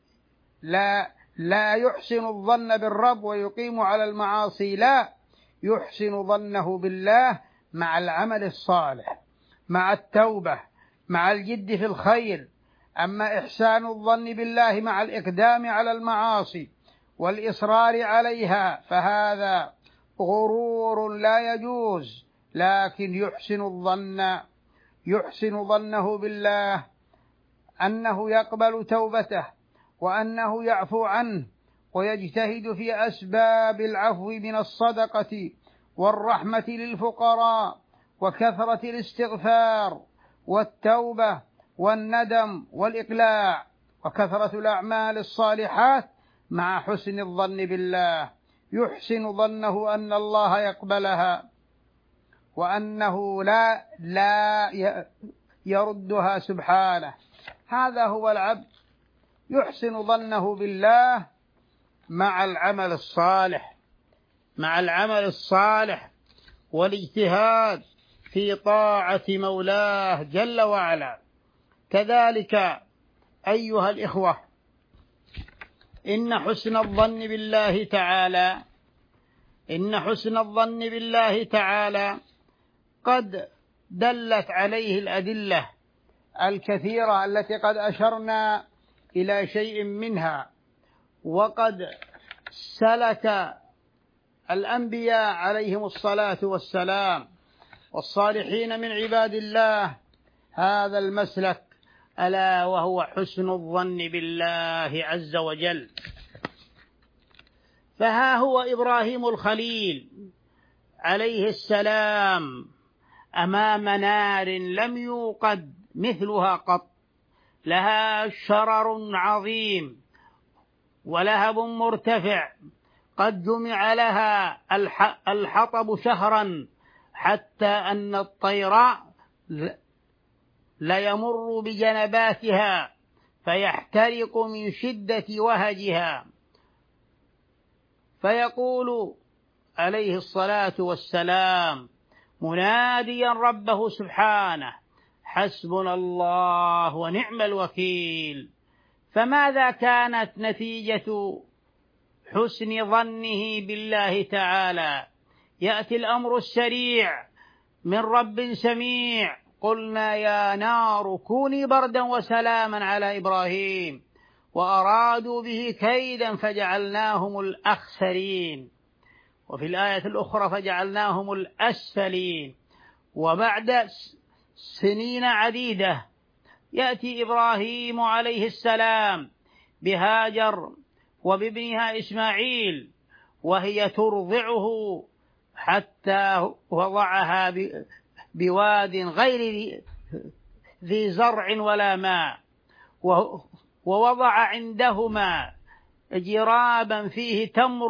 لا لا يحسن الظن بالرب ويقيم على المعاصي. لا يحسن ظنه بالله مع العمل الصالح، مع التوبة، مع الجد في الخير. أما إحسان الظن بالله مع الإقدام على المعاصي والإصرار عليها فهذا غرور لا يجوز. لكن يحسن الظن يحسن ظنه بالله أنه يقبل توبته، وأنه يعفو عنه، ويجتهد في أسباب العفو من الصدقة والرحمة للفقراء، وكثرة الاستغفار والتوبة والندم والإقلاع، وكثرة الأعمال الصالحات مع حسن الظن بالله. يحسن ظنه أن الله يقبلها، وأنه لا لا يردها سبحانه. هذا هو العبد يحسن ظنه بالله مع العمل الصالح مع العمل الصالح والاجتهاد في طاعة مولاه جل وعلا. كذلك أيها الإخوة، إن حسن الظن بالله تعالى إن حسن الظن بالله تعالى قد دلت عليه الأدلة الكثيرة التي قد أشرنا إلى شيء منها، وقد سلك الأنبياء عليهم الصلاة والسلام والصالحين من عباد الله هذا المسلك، ألا وهو حسن الظن بالله عز وجل. فها هو إبراهيم الخليل عليه السلام أمام نار لم يوقد مثلها قط، لها شرر عظيم ولهب مرتفع، قد جمع لها الحطب شهرا، حتى أن الطير ليمر بجنباتها فيحترق من شدة وهجها. فيقول عليه الصلاة والسلام مناديا ربه سبحانه: حسبنا الله ونعم الوكيل. فماذا كانت نتيجة حسن ظنه بالله تعالى؟ يأتي الأمر السريع من رب سميع: قلنا يا نار كوني بردا وسلاما على إبراهيم وأرادوا به كيدا فجعلناهم الأخسرين. وفي الآية الأخرى فجعلناهم الأسفلين. وبعد سنين عديدة يأتي إبراهيم عليه السلام بهاجر وبابنها إسماعيل وهي ترضعه حتى وضعها بواد غير ذي زرع ولا ماء، ووضع عندهما جرابا فيه تمر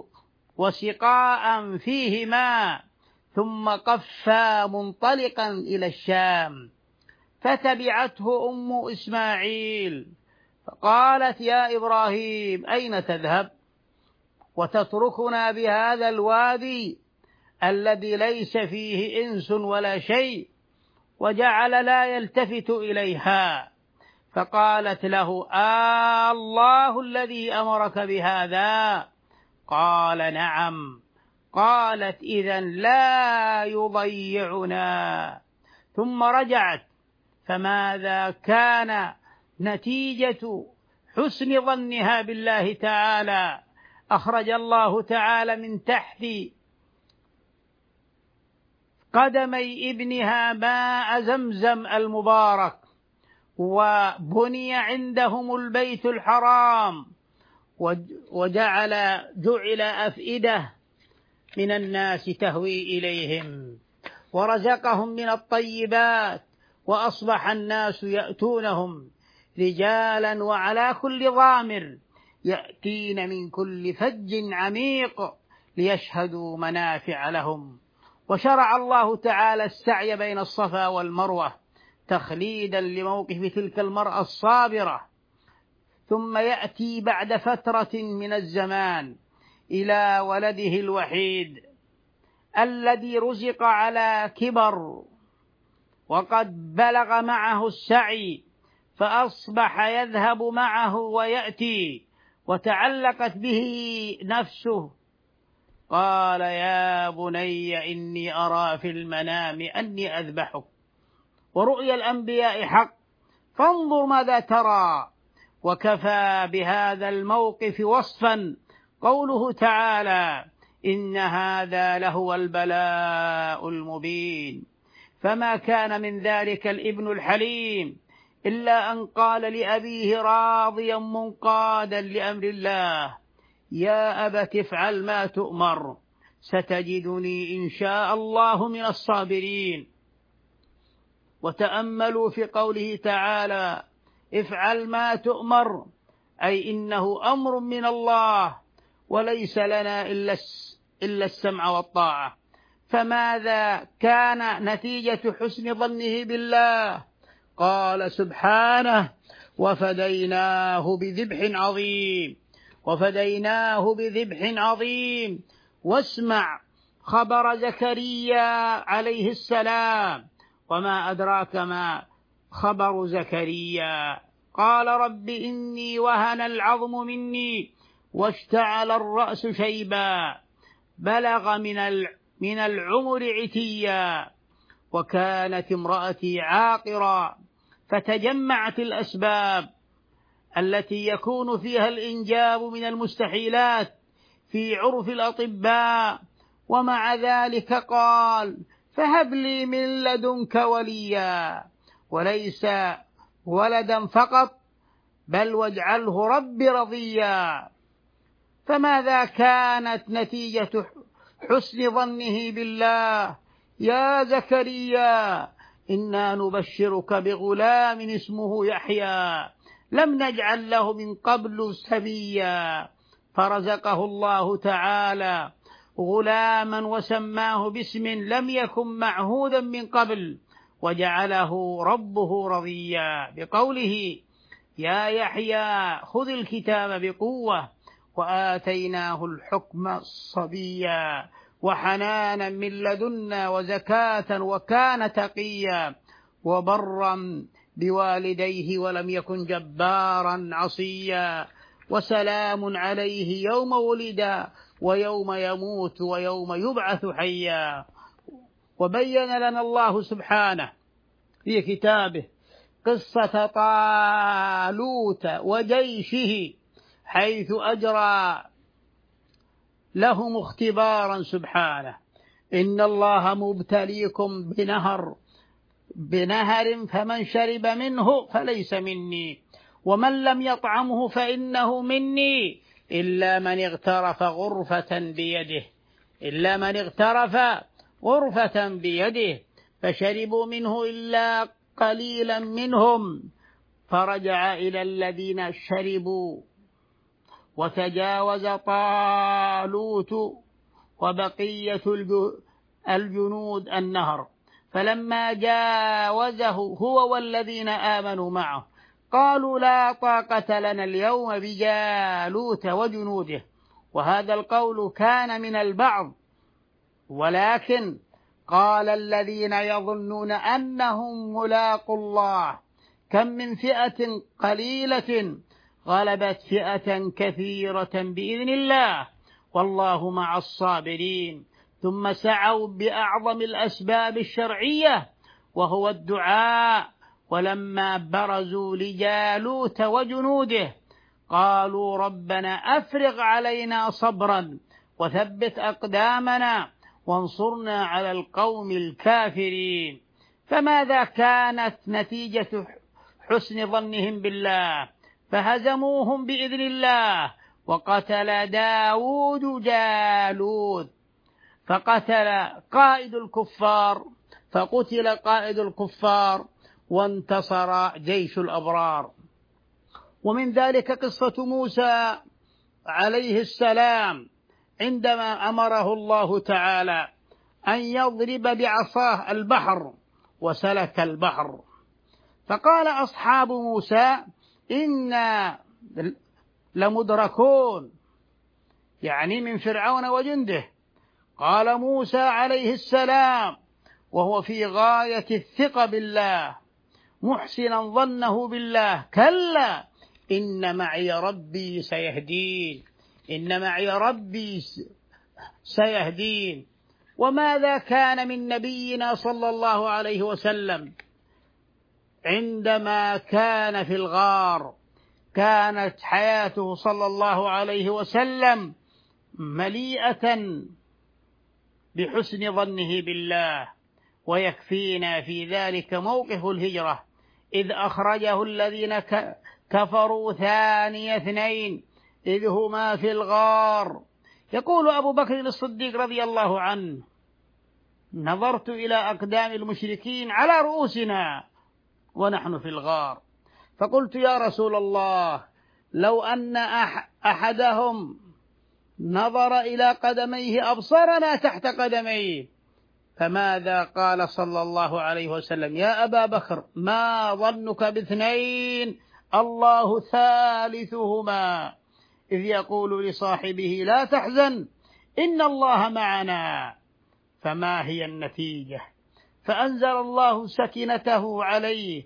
وسقاء فيه ماء، ثم قفى منطلقا إلى الشام. فتبعته أم إسماعيل فقالت: يا إبراهيم أين تذهب وتتركنا بهذا الوادي الذي ليس فيه إنس ولا شيء؟ وجعل لا يلتفت إليها. فقالت له: آه الله الذي أمرك بهذا؟ قال: نعم. قالت: إذن لا يضيعنا. ثم رجعت. فماذا كان نتيجة حسن ظنها بالله تعالى؟ أخرج الله تعالى من تحت قدمي ابنها ماء زمزم المبارك، وبني عندهم البيت الحرام، وجعل جعل أفئدة من الناس تهوي إليهم، ورزقهم من الطيبات، وأصبح الناس يأتونهم رجالا وعلى كل ضامر يأتين من كل فج عميق ليشهدوا منافع لهم. وشرع الله تعالى السعي بين الصفا والمروة تخليدا لموقف تلك المرأة الصابرة. ثم يأتي بعد فترة من الزمان إلى ولده الوحيد الذي رزق على كبر وقد بلغ معه السعي، فأصبح يذهب معه ويأتي، وتعلقت به نفسه. قال: يا بني إني أرى في المنام أني أذبحك، ورؤيا الأنبياء حق، فانظر ماذا ترى. وكفى بهذا الموقف وصفا قوله تعالى: إن هذا لهو البلاء المبين. فما كان من ذلك الابن الحليم إلا أن قال لأبيه راضيا منقادا لأمر الله: يا أبت افعل ما تؤمر، ستجدني إن شاء الله من الصابرين. وتأملوا في قوله تعالى: افعل ما تؤمر، أي إنه أمر من الله وليس لنا إلا السمع والطاعة. فماذا كان نتيجة حسن ظنه بالله؟ قال سبحانه: وفديناه بذبح عظيم وفديناه بذبح عظيم. واسمع خبر زكريا عليه السلام. وما أدراك ما خبر زكريا؟ قال: رب إني وهن العظم مني واشتعل الرأس شيبا، بلغ من من العمر عتيا، وكانت امرأتي عاقرا. فتجمعت الأسباب التي يكون فيها الإنجاب من المستحيلات في عرف الأطباء، ومع ذلك قال: فهب لي من لدنك وليا، وليس ولدا فقط بل واجعله رب رضيا. فماذا كانت نتيجة حسن ظنه بالله؟ يا زكريا إنا نبشرك بغلام اسمه يحيى لم نجعل له من قبل سميا. فرزقه الله تعالى غلاما وسماه باسم لم يكن معهودا من قبل، وجعله ربه رضيا بقوله يا يحيى خذ الكتاب بقوة وآتيناه الحكم صبيا وحنانا من لدنا وزكاة وكان تقيا وبرا بوالديه ولم يكن جبارا عصيا وسلام عليه يوم ولد ويوم يموت ويوم يبعث حيا. وبين لنا الله سبحانه في كتابه قصة طالوت وجيشه حيث أجرى لهم اختبارا سبحانه. إن الله مبتليكم بنهر بنهر فمن شرب منه فليس مني ومن لم يطعمه فإنه مني إلا من اغترف غرفة بيده إلا من اغترف غرفة بيده فشربوا منه إلا قليلا منهم فرجع إلى الذين شربوا وتجاوز طالوت وبقية الجنود النهر فلما جاوزه هو والذين آمنوا معه قالوا لا طاقة لنا اليوم بجالوت وجنوده. وهذا القول كان من البعض، ولكن قال الذين يظنون أنهم ملاقوا الله كم من فئة قليلة غلبت فئة كثيرة بإذن الله والله مع الصابرين. ثم سعوا بأعظم الأسباب الشرعية وهو الدعاء، ولما برزوا لجالوت وجنوده قالوا ربنا أفرغ علينا صبرا وثبت أقدامنا وانصرنا على القوم الكافرين. فماذا كانت نتيجة حسن ظنهم بالله؟ فهزموهم بإذن الله وقتل داود جالوت فقتل قائد الكفار فقتل قائد الكفار وانتصر جيش الأبرار. ومن ذلك قصة موسى عليه السلام عندما أمره الله تعالى أن يضرب بعصاه البحر وسلك البحر فقال أصحاب موسى إنا لمدركون، يعني من فرعون وجنده. قال موسى عليه السلام وهو في غاية الثقة بالله محسنا ظنه بالله كلا إن معي ربي سيهدين إن معي ربي سيهدين. وماذا كان من نبينا صلى الله عليه وسلم عندما كان في الغار؟ كانت حياته صلى الله عليه وسلم مليئة بحسن ظنه بالله، ويكفينا في ذلك موقف الهجرة إذ أخرجه الذين كفروا ثاني اثنين إذ هما في الغار. يقول أبو بكر الصديق رضي الله عنه نظرت إلى أقدام المشركين على رؤوسنا ونحن في الغار فقلت يا رسول الله لو أن أحدهم نظر إلى قدميه أبصرنا تحت قدميه. فماذا قال صلى الله عليه وسلم؟ يا أبا بكر ما ظنك باثنين الله ثالثهما إذ يقول لصاحبه لا تحزن إن الله معنا. فما هي النتيجة؟ فأنزل الله سكينته عليه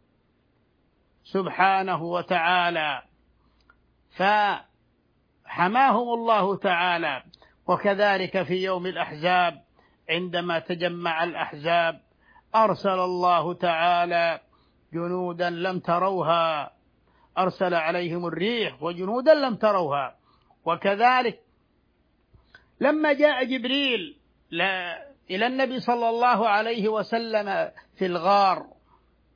سبحانه وتعالى فحماهم الله تعالى. وكذلك في يوم الأحزاب عندما تجمع الأحزاب أرسل الله تعالى جنودا لم تروها، أرسل عليهم الريح وجنودا لم تروها. وكذلك لما جاء جبريل إلى النبي صلى الله عليه وسلم في الغار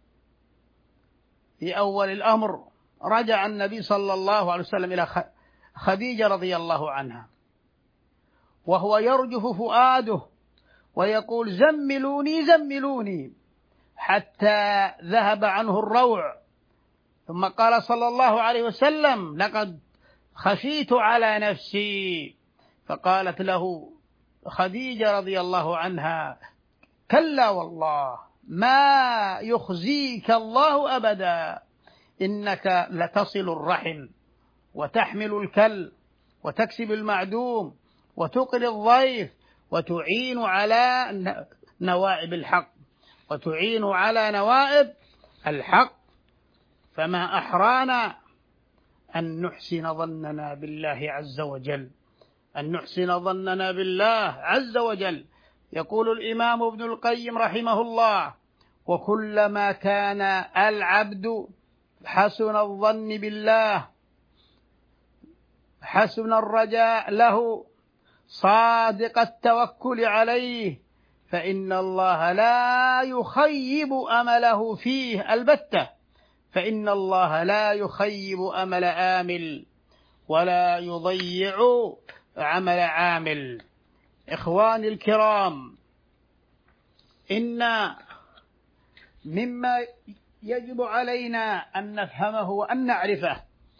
في أول الأمر رجع النبي صلى الله عليه وسلم إلى خديجة رضي الله عنها وهو يرجف فؤاده ويقول زملوني زملوني حتى ذهب عنه الروع، ثم قال صلى الله عليه وسلم لقد خشيت على نفسي، فقالت له خديجة رضي الله عنها كلا والله ما يخزيك الله أبدا، إنك لتصل الرحم وتحمل الكل وتكسب المعدوم وتقري الضيف وتعين على نوائب الحق وتعين على نوائب الحق، فما أحرانا أن نحسن ظننا بالله عز وجل، أن نحسن ظننا بالله عز وجل. يقول الإمام ابن القيم رحمه الله: وكلما كان العبد حسن الظن بالله حسن الرجاء له صادق التوكل عليه، فإن الله لا يخيب أمله فيه البتة، فإن الله لا يخيب أمل آمل ولا يضيع عمل عامل. إخواني الكرام، إن مما يجب علينا أن نفهمه وأن نعرفه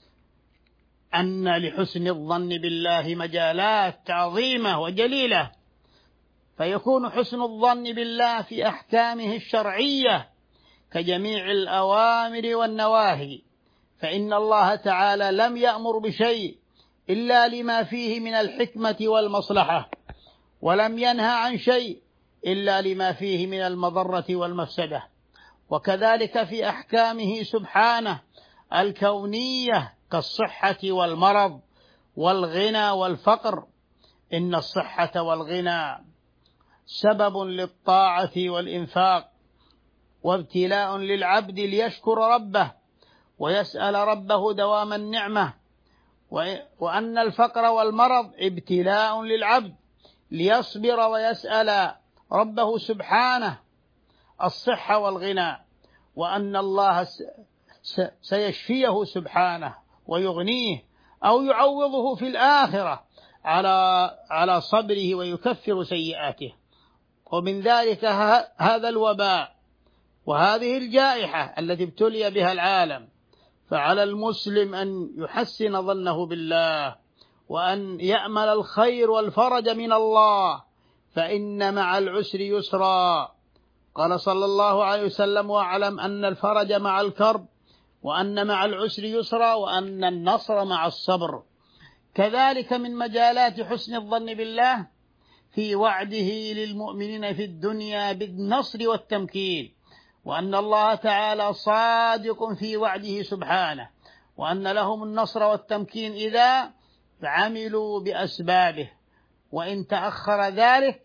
أن لحسن الظن بالله مجالات عظيمة وجليلة، فيكون حسن الظن بالله في أحكامه الشرعية كجميع الأوامر والنواهي، فإن الله تعالى لم يأمر بشيء إلا لما فيه من الحكمة والمصلحة، ولم ينهى عن شيء إلا لما فيه من المضرة والمفسدة. وكذلك في أحكامه سبحانه الكونية كالصحة والمرض والغنى والفقر، إن الصحة والغنى سبب للطاعة والإنفاق وابتلاء للعبد ليشكر ربه ويسأل ربه دوام النعمة، وأن الفقر والمرض ابتلاء للعبد ليصبر ويسأل ربه سبحانه الصحة والغنى، وأن الله سيشفيه سبحانه ويغنيه أو يعوضه في الآخرة على على صبره ويكفر سيئاته. ومن ذلك هذا الوباء وهذه الجائحة التي ابتلي بها العالم، فعلى المسلم أن يحسن ظنه بالله وأن يأمل الخير والفرج من الله، فإن مع العسر يسرا. قال صلى الله عليه وسلم: واعلم أن الفرج مع الكرب وأن مع العسر يسرا وأن النصر مع الصبر. كذلك من مجالات حسن الظن بالله في وعده للمؤمنين في الدنيا بالنصر والتمكين، وأن الله تعالى صادق في وعده سبحانه، وأن لهم النصر والتمكين إذا عملوا بأسبابه، وإن تأخر ذلك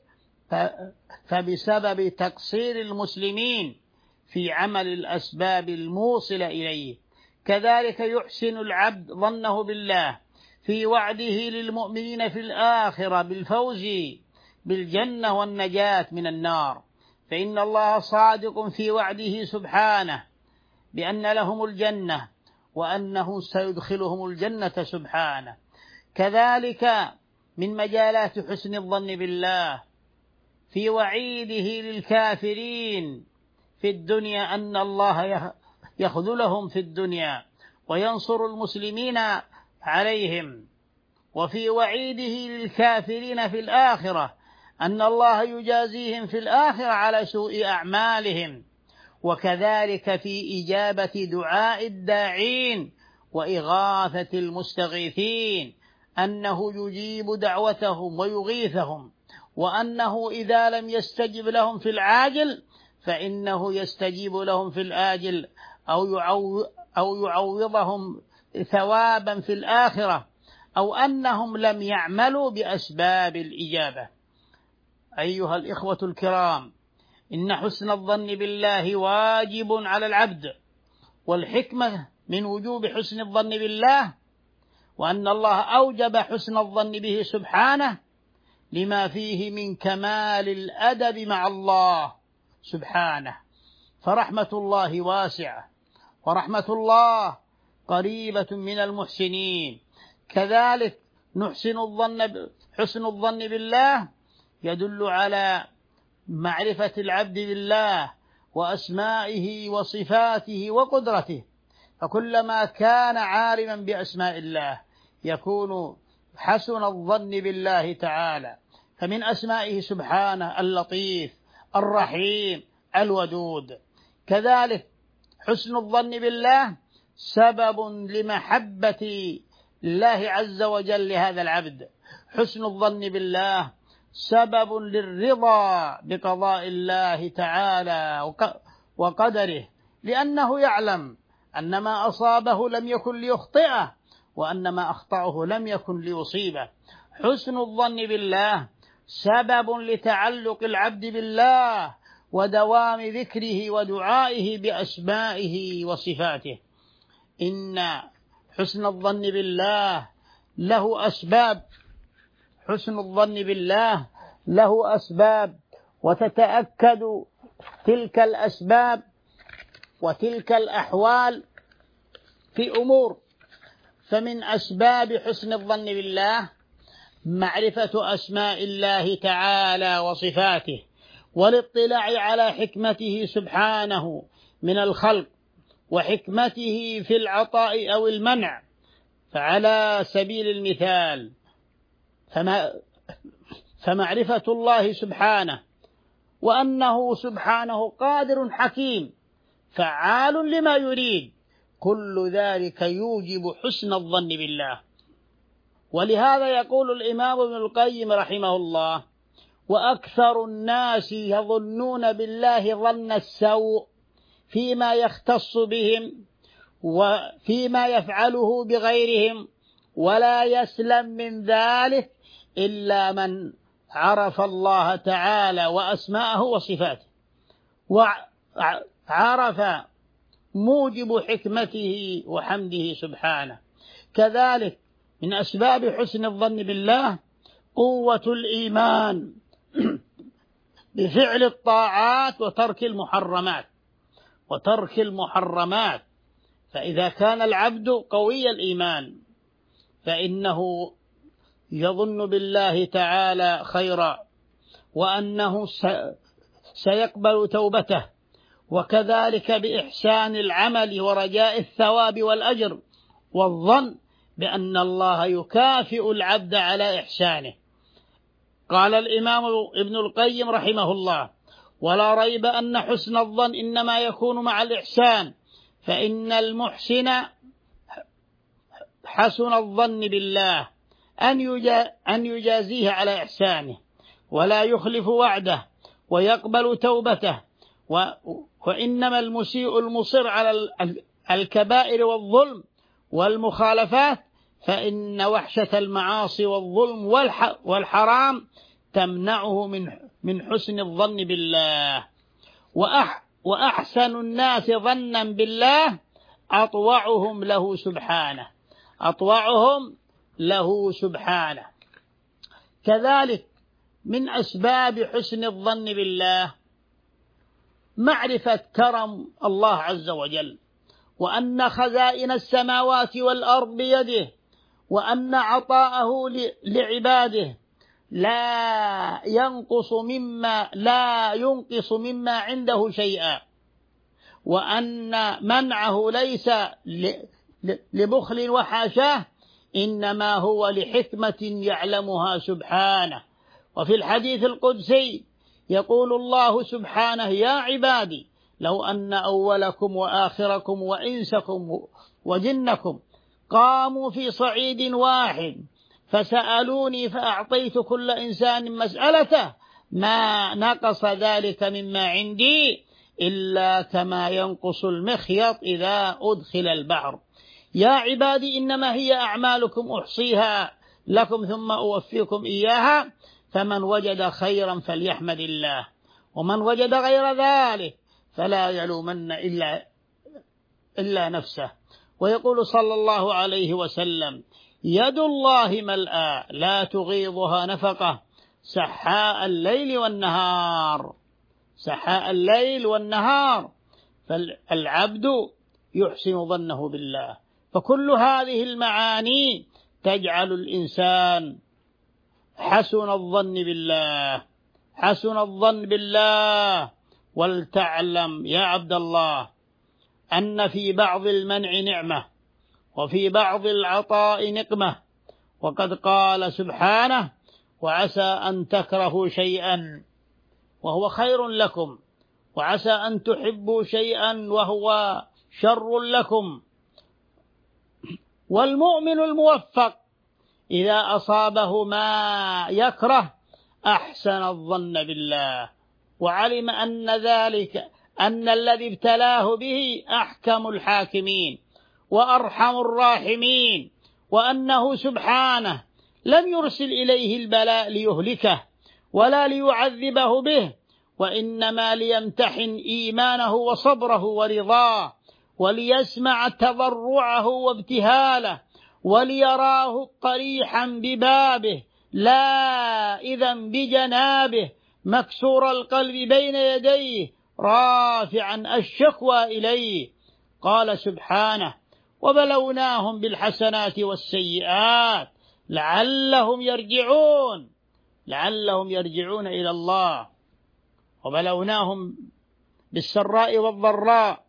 فبسبب تقصير المسلمين في عمل الأسباب الموصلة إليه. كذلك يحسن العبد ظنه بالله في وعده للمؤمنين في الآخرة بالفوز بالجنة والنجاة من النار، فإن الله صادق في وعده سبحانه بأن لهم الجنة وأنه سيدخلهم الجنة سبحانه. كذلك من مجالات حسن الظن بالله في وعيده للكافرين في الدنيا أن الله يخذلهم في الدنيا وينصر المسلمين عليهم، وفي وعيده للكافرين في الآخرة أن الله يجازيهم في الآخرة على سوء أعمالهم. وكذلك في إجابة دعاء الداعين وإغاثة المستغيثين أنه يجيب دعوتهم ويغيثهم، وأنه إذا لم يستجب لهم في العاجل فإنه يستجيب لهم في الآجل أو يعوضهم ثوابا في الآخرة، أو أنهم لم يعملوا بأسباب الإجابة. أيها الإخوة الكرام، إن حسن الظن بالله واجب على العبد، والحكمة من وجوب حسن الظن بالله وأن الله أوجب حسن الظن به سبحانه لما فيه من كمال الأدب مع الله سبحانه، فرحمة الله واسعة، ورحمة الله قريبة من المحسنين. كذلك نحسن الظن حسن الظن بالله يدل على معرفة العبد بالله وأسمائه وصفاته وقدرته، فكلما كان عالما بأسماء الله يكون حسن الظن بالله تعالى. فمن أسمائه سبحانه اللطيف الرحيم الودود. كذلك حسن الظن بالله سبب لمحبة الله عز وجل لهذا العبد. حسن الظن بالله سبب للرضا بقضاء الله تعالى وقدره، لأنه يعلم أن ما أصابه لم يكن ليخطئه، وأن ما أخطأه لم يكن ليصيبه. حسن الظن بالله سبب لتعلق العبد بالله ودوام ذكره ودعائه بأسمائه وصفاته. إن حسن الظن بالله له أسباب، حسن الظن بالله له أسباب، وتتأكد تلك الأسباب وتلك الأحوال في أمور. فمن أسباب حسن الظن بالله معرفة أسماء الله تعالى وصفاته، والاطلاع على حكمته سبحانه من الخلق وحكمته في العطاء أو المنع. فعلى سبيل المثال فما فمعرفة الله سبحانه وأنه سبحانه قادر حكيم فعال لما يريد، كل ذلك يوجب حسن الظن بالله. ولهذا يقول الإمام ابن القيم رحمه الله: وأكثر الناس يظنون بالله ظن السوء فيما يختص بهم وفيما يفعله بغيرهم، ولا يسلم من ذلك إلا من عرف الله تعالى وأسماءه وصفاته، وعرف موجب حكمته وحمده سبحانه. كذلك من أسباب حسن الظن بالله قوة الإيمان بفعل الطاعات وترك المحرمات وترك المحرمات. فإذا كان العبد قوي الإيمان فإنه يظن بالله تعالى خيرا، وأنه سيقبل توبته، وكذلك بإحسان العمل ورجاء الثواب والأجر، والظن بأن الله يكافئ العبد على إحسانه. قال الإمام ابن القيم رحمه الله: ولا ريب أن حسن الظن إنما يكون مع الإحسان، فإن المحسن حسن الظن بالله أن يجازيه على إحسانه ولا يخلف وعده ويقبل توبته. وإنما المسيء المصر على الكبائر والظلم والمخالفات فإن وحشة المعاصي والظلم والحرام تمنعه من من حسن الظن بالله. وأحسن الناس ظنا بالله أطوعهم له سبحانه أطوعهم له سبحانه. كذلك من أسباب حسن الظن بالله معرفة كرم الله عز وجل، وأن خزائن السماوات والأرض بيده، وأن عطاءه لعباده لا ينقص مما لا ينقص مما عنده شيئا، وأن منعه ليس لبخل وحاشاه، إنما هو لحكمة يعلمها سبحانه. وفي الحديث القدسي يقول الله سبحانه: يا عبادي لو أن أولكم وآخركم وإنسكم وجنكم قاموا في صعيد واحد فسألوني فأعطيت كل إنسان مسألته ما نقص ذلك مما عندي إلا كما ينقص المخيط إذا أدخل البحر. يا عبادي إنما هي أعمالكم أحصيها لكم ثم أوفيكم إياها، فمن وجد خيرا فليحمد الله، ومن وجد غير ذلك فلا يلومن إلا, إلا نفسه. ويقول صلى الله عليه وسلم: يد الله ملأى لا تغيضها نفقة سحاء الليل والنهار سحاء الليل والنهار. فالعبد يحسن ظنه بالله. فكل هذه المعاني تجعل الإنسان حسن الظن بالله، حسن الظن بالله. ولتعلم يا عبد الله أن في بعض المنع نعمة، وفي بعض العطاء نقمة. وقد قال سبحانه: وعسى أن تكرهوا شيئا وهو خير لكم، وعسى أن تحبوا شيئا وهو شر لكم. والمؤمن الموفق إذا أصابه ما يكره أحسن الظن بالله، وعلم أن ذلك أن الذي ابتلاه به أحكم الحاكمين وأرحم الراحمين، وأنه سبحانه لم يرسل إليه البلاء ليهلكه ولا ليعذبه به، وإنما ليمتحن إيمانه وصبره ورضاه، وليسمع تضرعه وابتهاله، وليراه طريحا ببابه لا إذن بجنابه، مكسور القلب بين يديه، رافعا الشكوى إليه. قال سبحانه: وبلوناهم بالحسنات والسيئات لعلهم يرجعون، لعلهم يرجعون إلى الله. وبلوناهم بالسراء والضراء،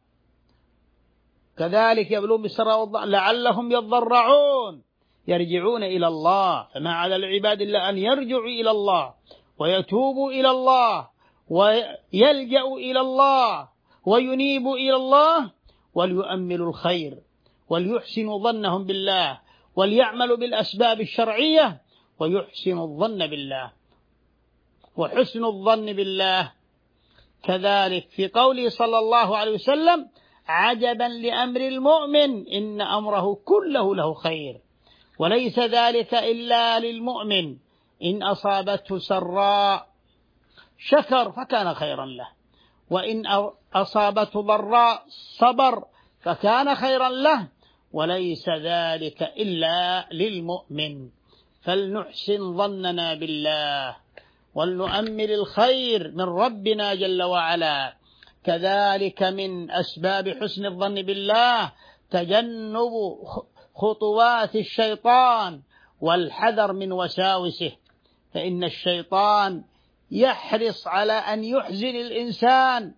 كذلك يبلون بالسراء والضراء لعلهم يضرعون، يرجعون إلى الله. فما على العباد إلا أن يرجعوا إلى الله ويتوبوا إلى الله ويلجأوا إلى الله وينيبوا إلى الله، وليؤملوا الخير وليحسنوا ظنهم بالله، وليعملوا بالأسباب الشرعية ويحسنوا الظن بالله. وحسن الظن بالله كذلك في قوله صلى الله عليه وسلم: عجبا لأمر المؤمن إن أمره كله له خير، وليس ذلك إلا للمؤمن، إن أصابته سراء شكر فكان خيرا له، وإن أصابته ضراء صبر فكان خيرا له، وليس ذلك إلا للمؤمن. فلنحسن ظننا بالله ولنؤمل الخير من ربنا جل وعلا. كذلك من أسباب حسن الظن بالله تجنب خطوات الشيطان والحذر من وساوسه، فإن الشيطان يحرص على أن يحزن الإنسان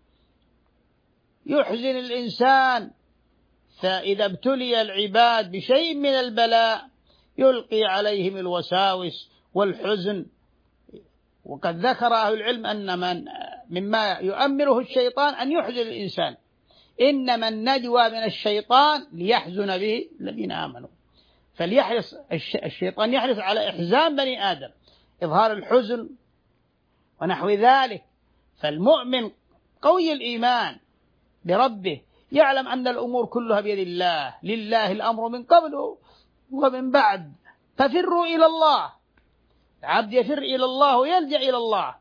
يحزن الإنسان فإذا ابتلي العباد بشيء من البلاء يلقي عليهم الوساوس والحزن. وقد ذكر أهل العلم أن من مما يؤمره الشيطان أن يحزن الإنسان، إنما النجوى من الشيطان ليحزن به الذين آمنوا. فليحرص الشيطان يحرص على إحزان بني آدم، إظهار الحزن ونحو ذلك. فالمؤمن قوي الإيمان بربه يعلم أن الأمور كلها بيد الله، لله الأمر من قبل ومن بعد، ففروا إلى الله. العبد يفر إلى الله ويلجأ إلى الله،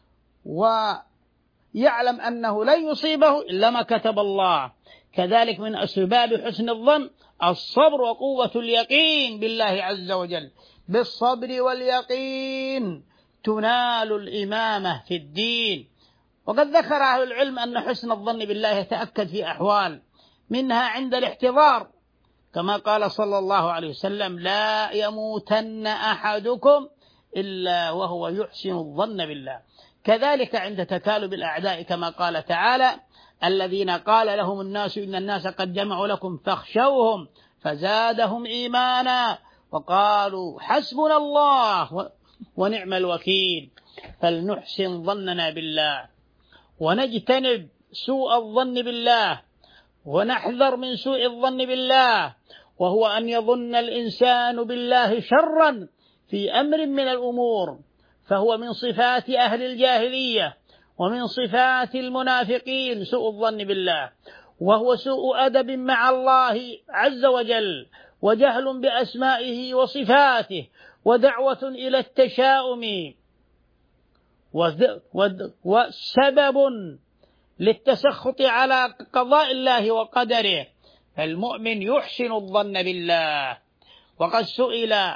ويعلم أنه لن يصيبه إلا ما كتب الله. كذلك من أسباب حسن الظن الصبر وقوة اليقين بالله عز وجل. بالصبر واليقين تنال الإمامة في الدين. وقد ذكر أهل العلم أن حسن الظن بالله يتأكد في أحوال، منها عند الاحتضار، كما قال صلى الله عليه وسلم: لا يموتن أحدكم إلا وهو يحسن الظن بالله. كذلك عند تكالب الأعداء، كما قال تعالى: الذين قال لهم الناس إن الناس قد جمعوا لكم فاخشوهم فزادهم إيمانا وقالوا حسبنا الله ونعم الوكيل. فلنحسن ظننا بالله ونجتنب سوء الظن بالله ونحذر من سوء الظن بالله، وهو أن يظن الإنسان بالله شرا في أمر من الأمور، فهو من صفات أهل الجاهلية ومن صفات المنافقين سوء الظن بالله، وهو سوء أدب مع الله عز وجل، وجهل بأسمائه وصفاته، ودعوة إلى التشاؤم، وسبب للتسخط على قضاء الله وقدره. فالمؤمن يحسن الظن بالله. وقد سئل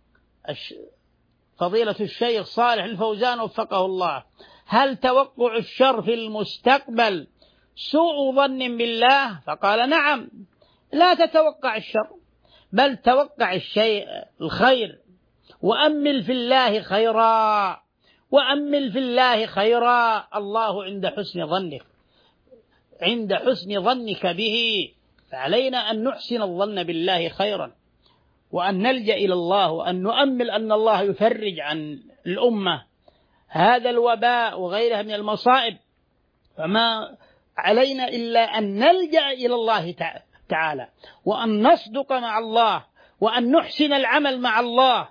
فضيلة الشيخ صالح الفوزان وفقه الله: هل توقع الشر في المستقبل سوء ظن بالله؟ فقال: نعم، لا تتوقع الشر، بل توقع الشيء الخير، وأمل في الله خيرا، وأمل في الله خيرا. الله عند حسن ظنك، عند حسن ظنك به، فعلينا أن نحسن الظن بالله خيرا، وأن نلجأ إلى الله، وأن نؤمل أن الله يفرج عن الأمة هذا الوباء وغيرها من المصائب. فما علينا إلا أن نلجأ إلى الله تعالى، وأن نصدق مع الله، وأن نحسن العمل مع الله،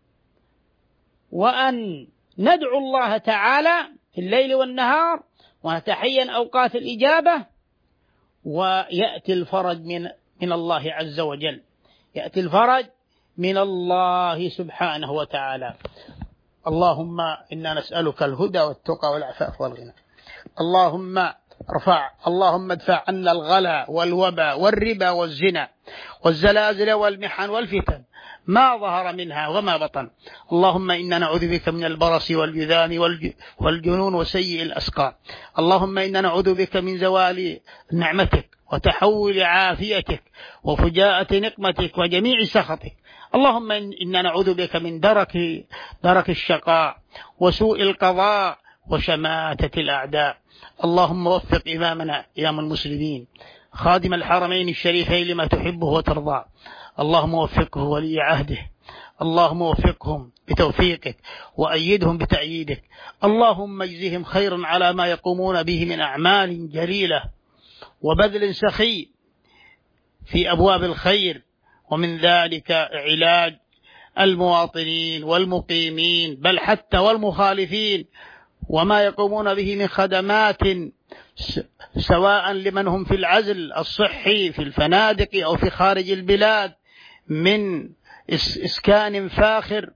وأن ندعو الله تعالى في الليل والنهار، ونتحين أوقات الإجابة، ويأتي الفرج من من الله عز وجل، يأتي الفرج من الله سبحانه وتعالى. اللهم إنا نسألك الهدى والتقى والعفاف والغنى. اللهم ارفع اللهم ادفع عنا الغلا والوباء والربا والزنا والزلازل والمحن والفتن ما ظهر منها وما بطن. اللهم إنا نعوذ بك من البرص والجذام والجنون وسيء الأسقام. اللهم إنا نعوذ بك من زوال نعمتك وتحول عافيتك وفجاءة نقمتك وجميع سخطك. اللهم إنا نعوذ بك من درك درك الشقاء وسوء القضاء وشماتة الأعداء. اللهم وفق إمامنا إمام المسلمين خادم الحرمين الشريفين لما تحبه وترضى. اللهم وفقه ولي عهده، اللهم وفقهم بتوفيقك وأيدهم بتأييدك. اللهم اجزهم خيرا على ما يقومون به من أعمال جليلة وبذل سخي في أبواب الخير، ومن ذلك علاج المواطنين والمقيمين بل حتى والمخالفين، وما يقومون به من خدمات سواء لمن هم في العزل الصحي في الفنادق أو في خارج البلاد من إسكان فاخر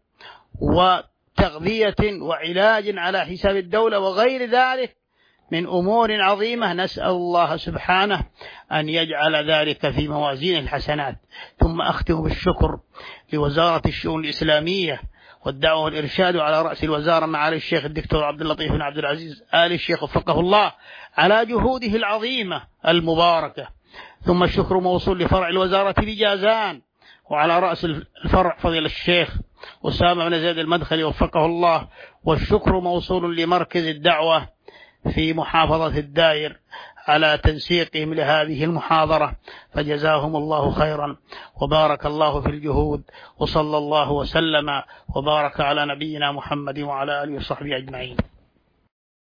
وتغذية وعلاج على حساب الدولة وغير ذلك من أمور عظيمة. نسأل الله سبحانه أن يجعل ذلك في موازين الحسنات. ثم أختم بالشكر لوزارة الشؤون الإسلامية والدعوة والإرشاد على رأس الوزارة معالي الشيخ الدكتور عبد اللطيف بن عبد العزيز آل الشيخ وفقه الله على جهوده العظيمة المباركة. ثم الشكر موصول لفرع الوزارة بجازان، وعلى رأس الفرع فضيلة الشيخ أسامة بن زيد المدخلي وفقه الله. والشكر موصول لمركز الدعوة في محافظة الدائر على تنسيقهم لهذه المحاضرة، فجزاهم الله خيرا وبارك الله في الجهود، وصلى الله وسلم وبارك على نبينا محمد وعلى آله وصحبه أجمعين.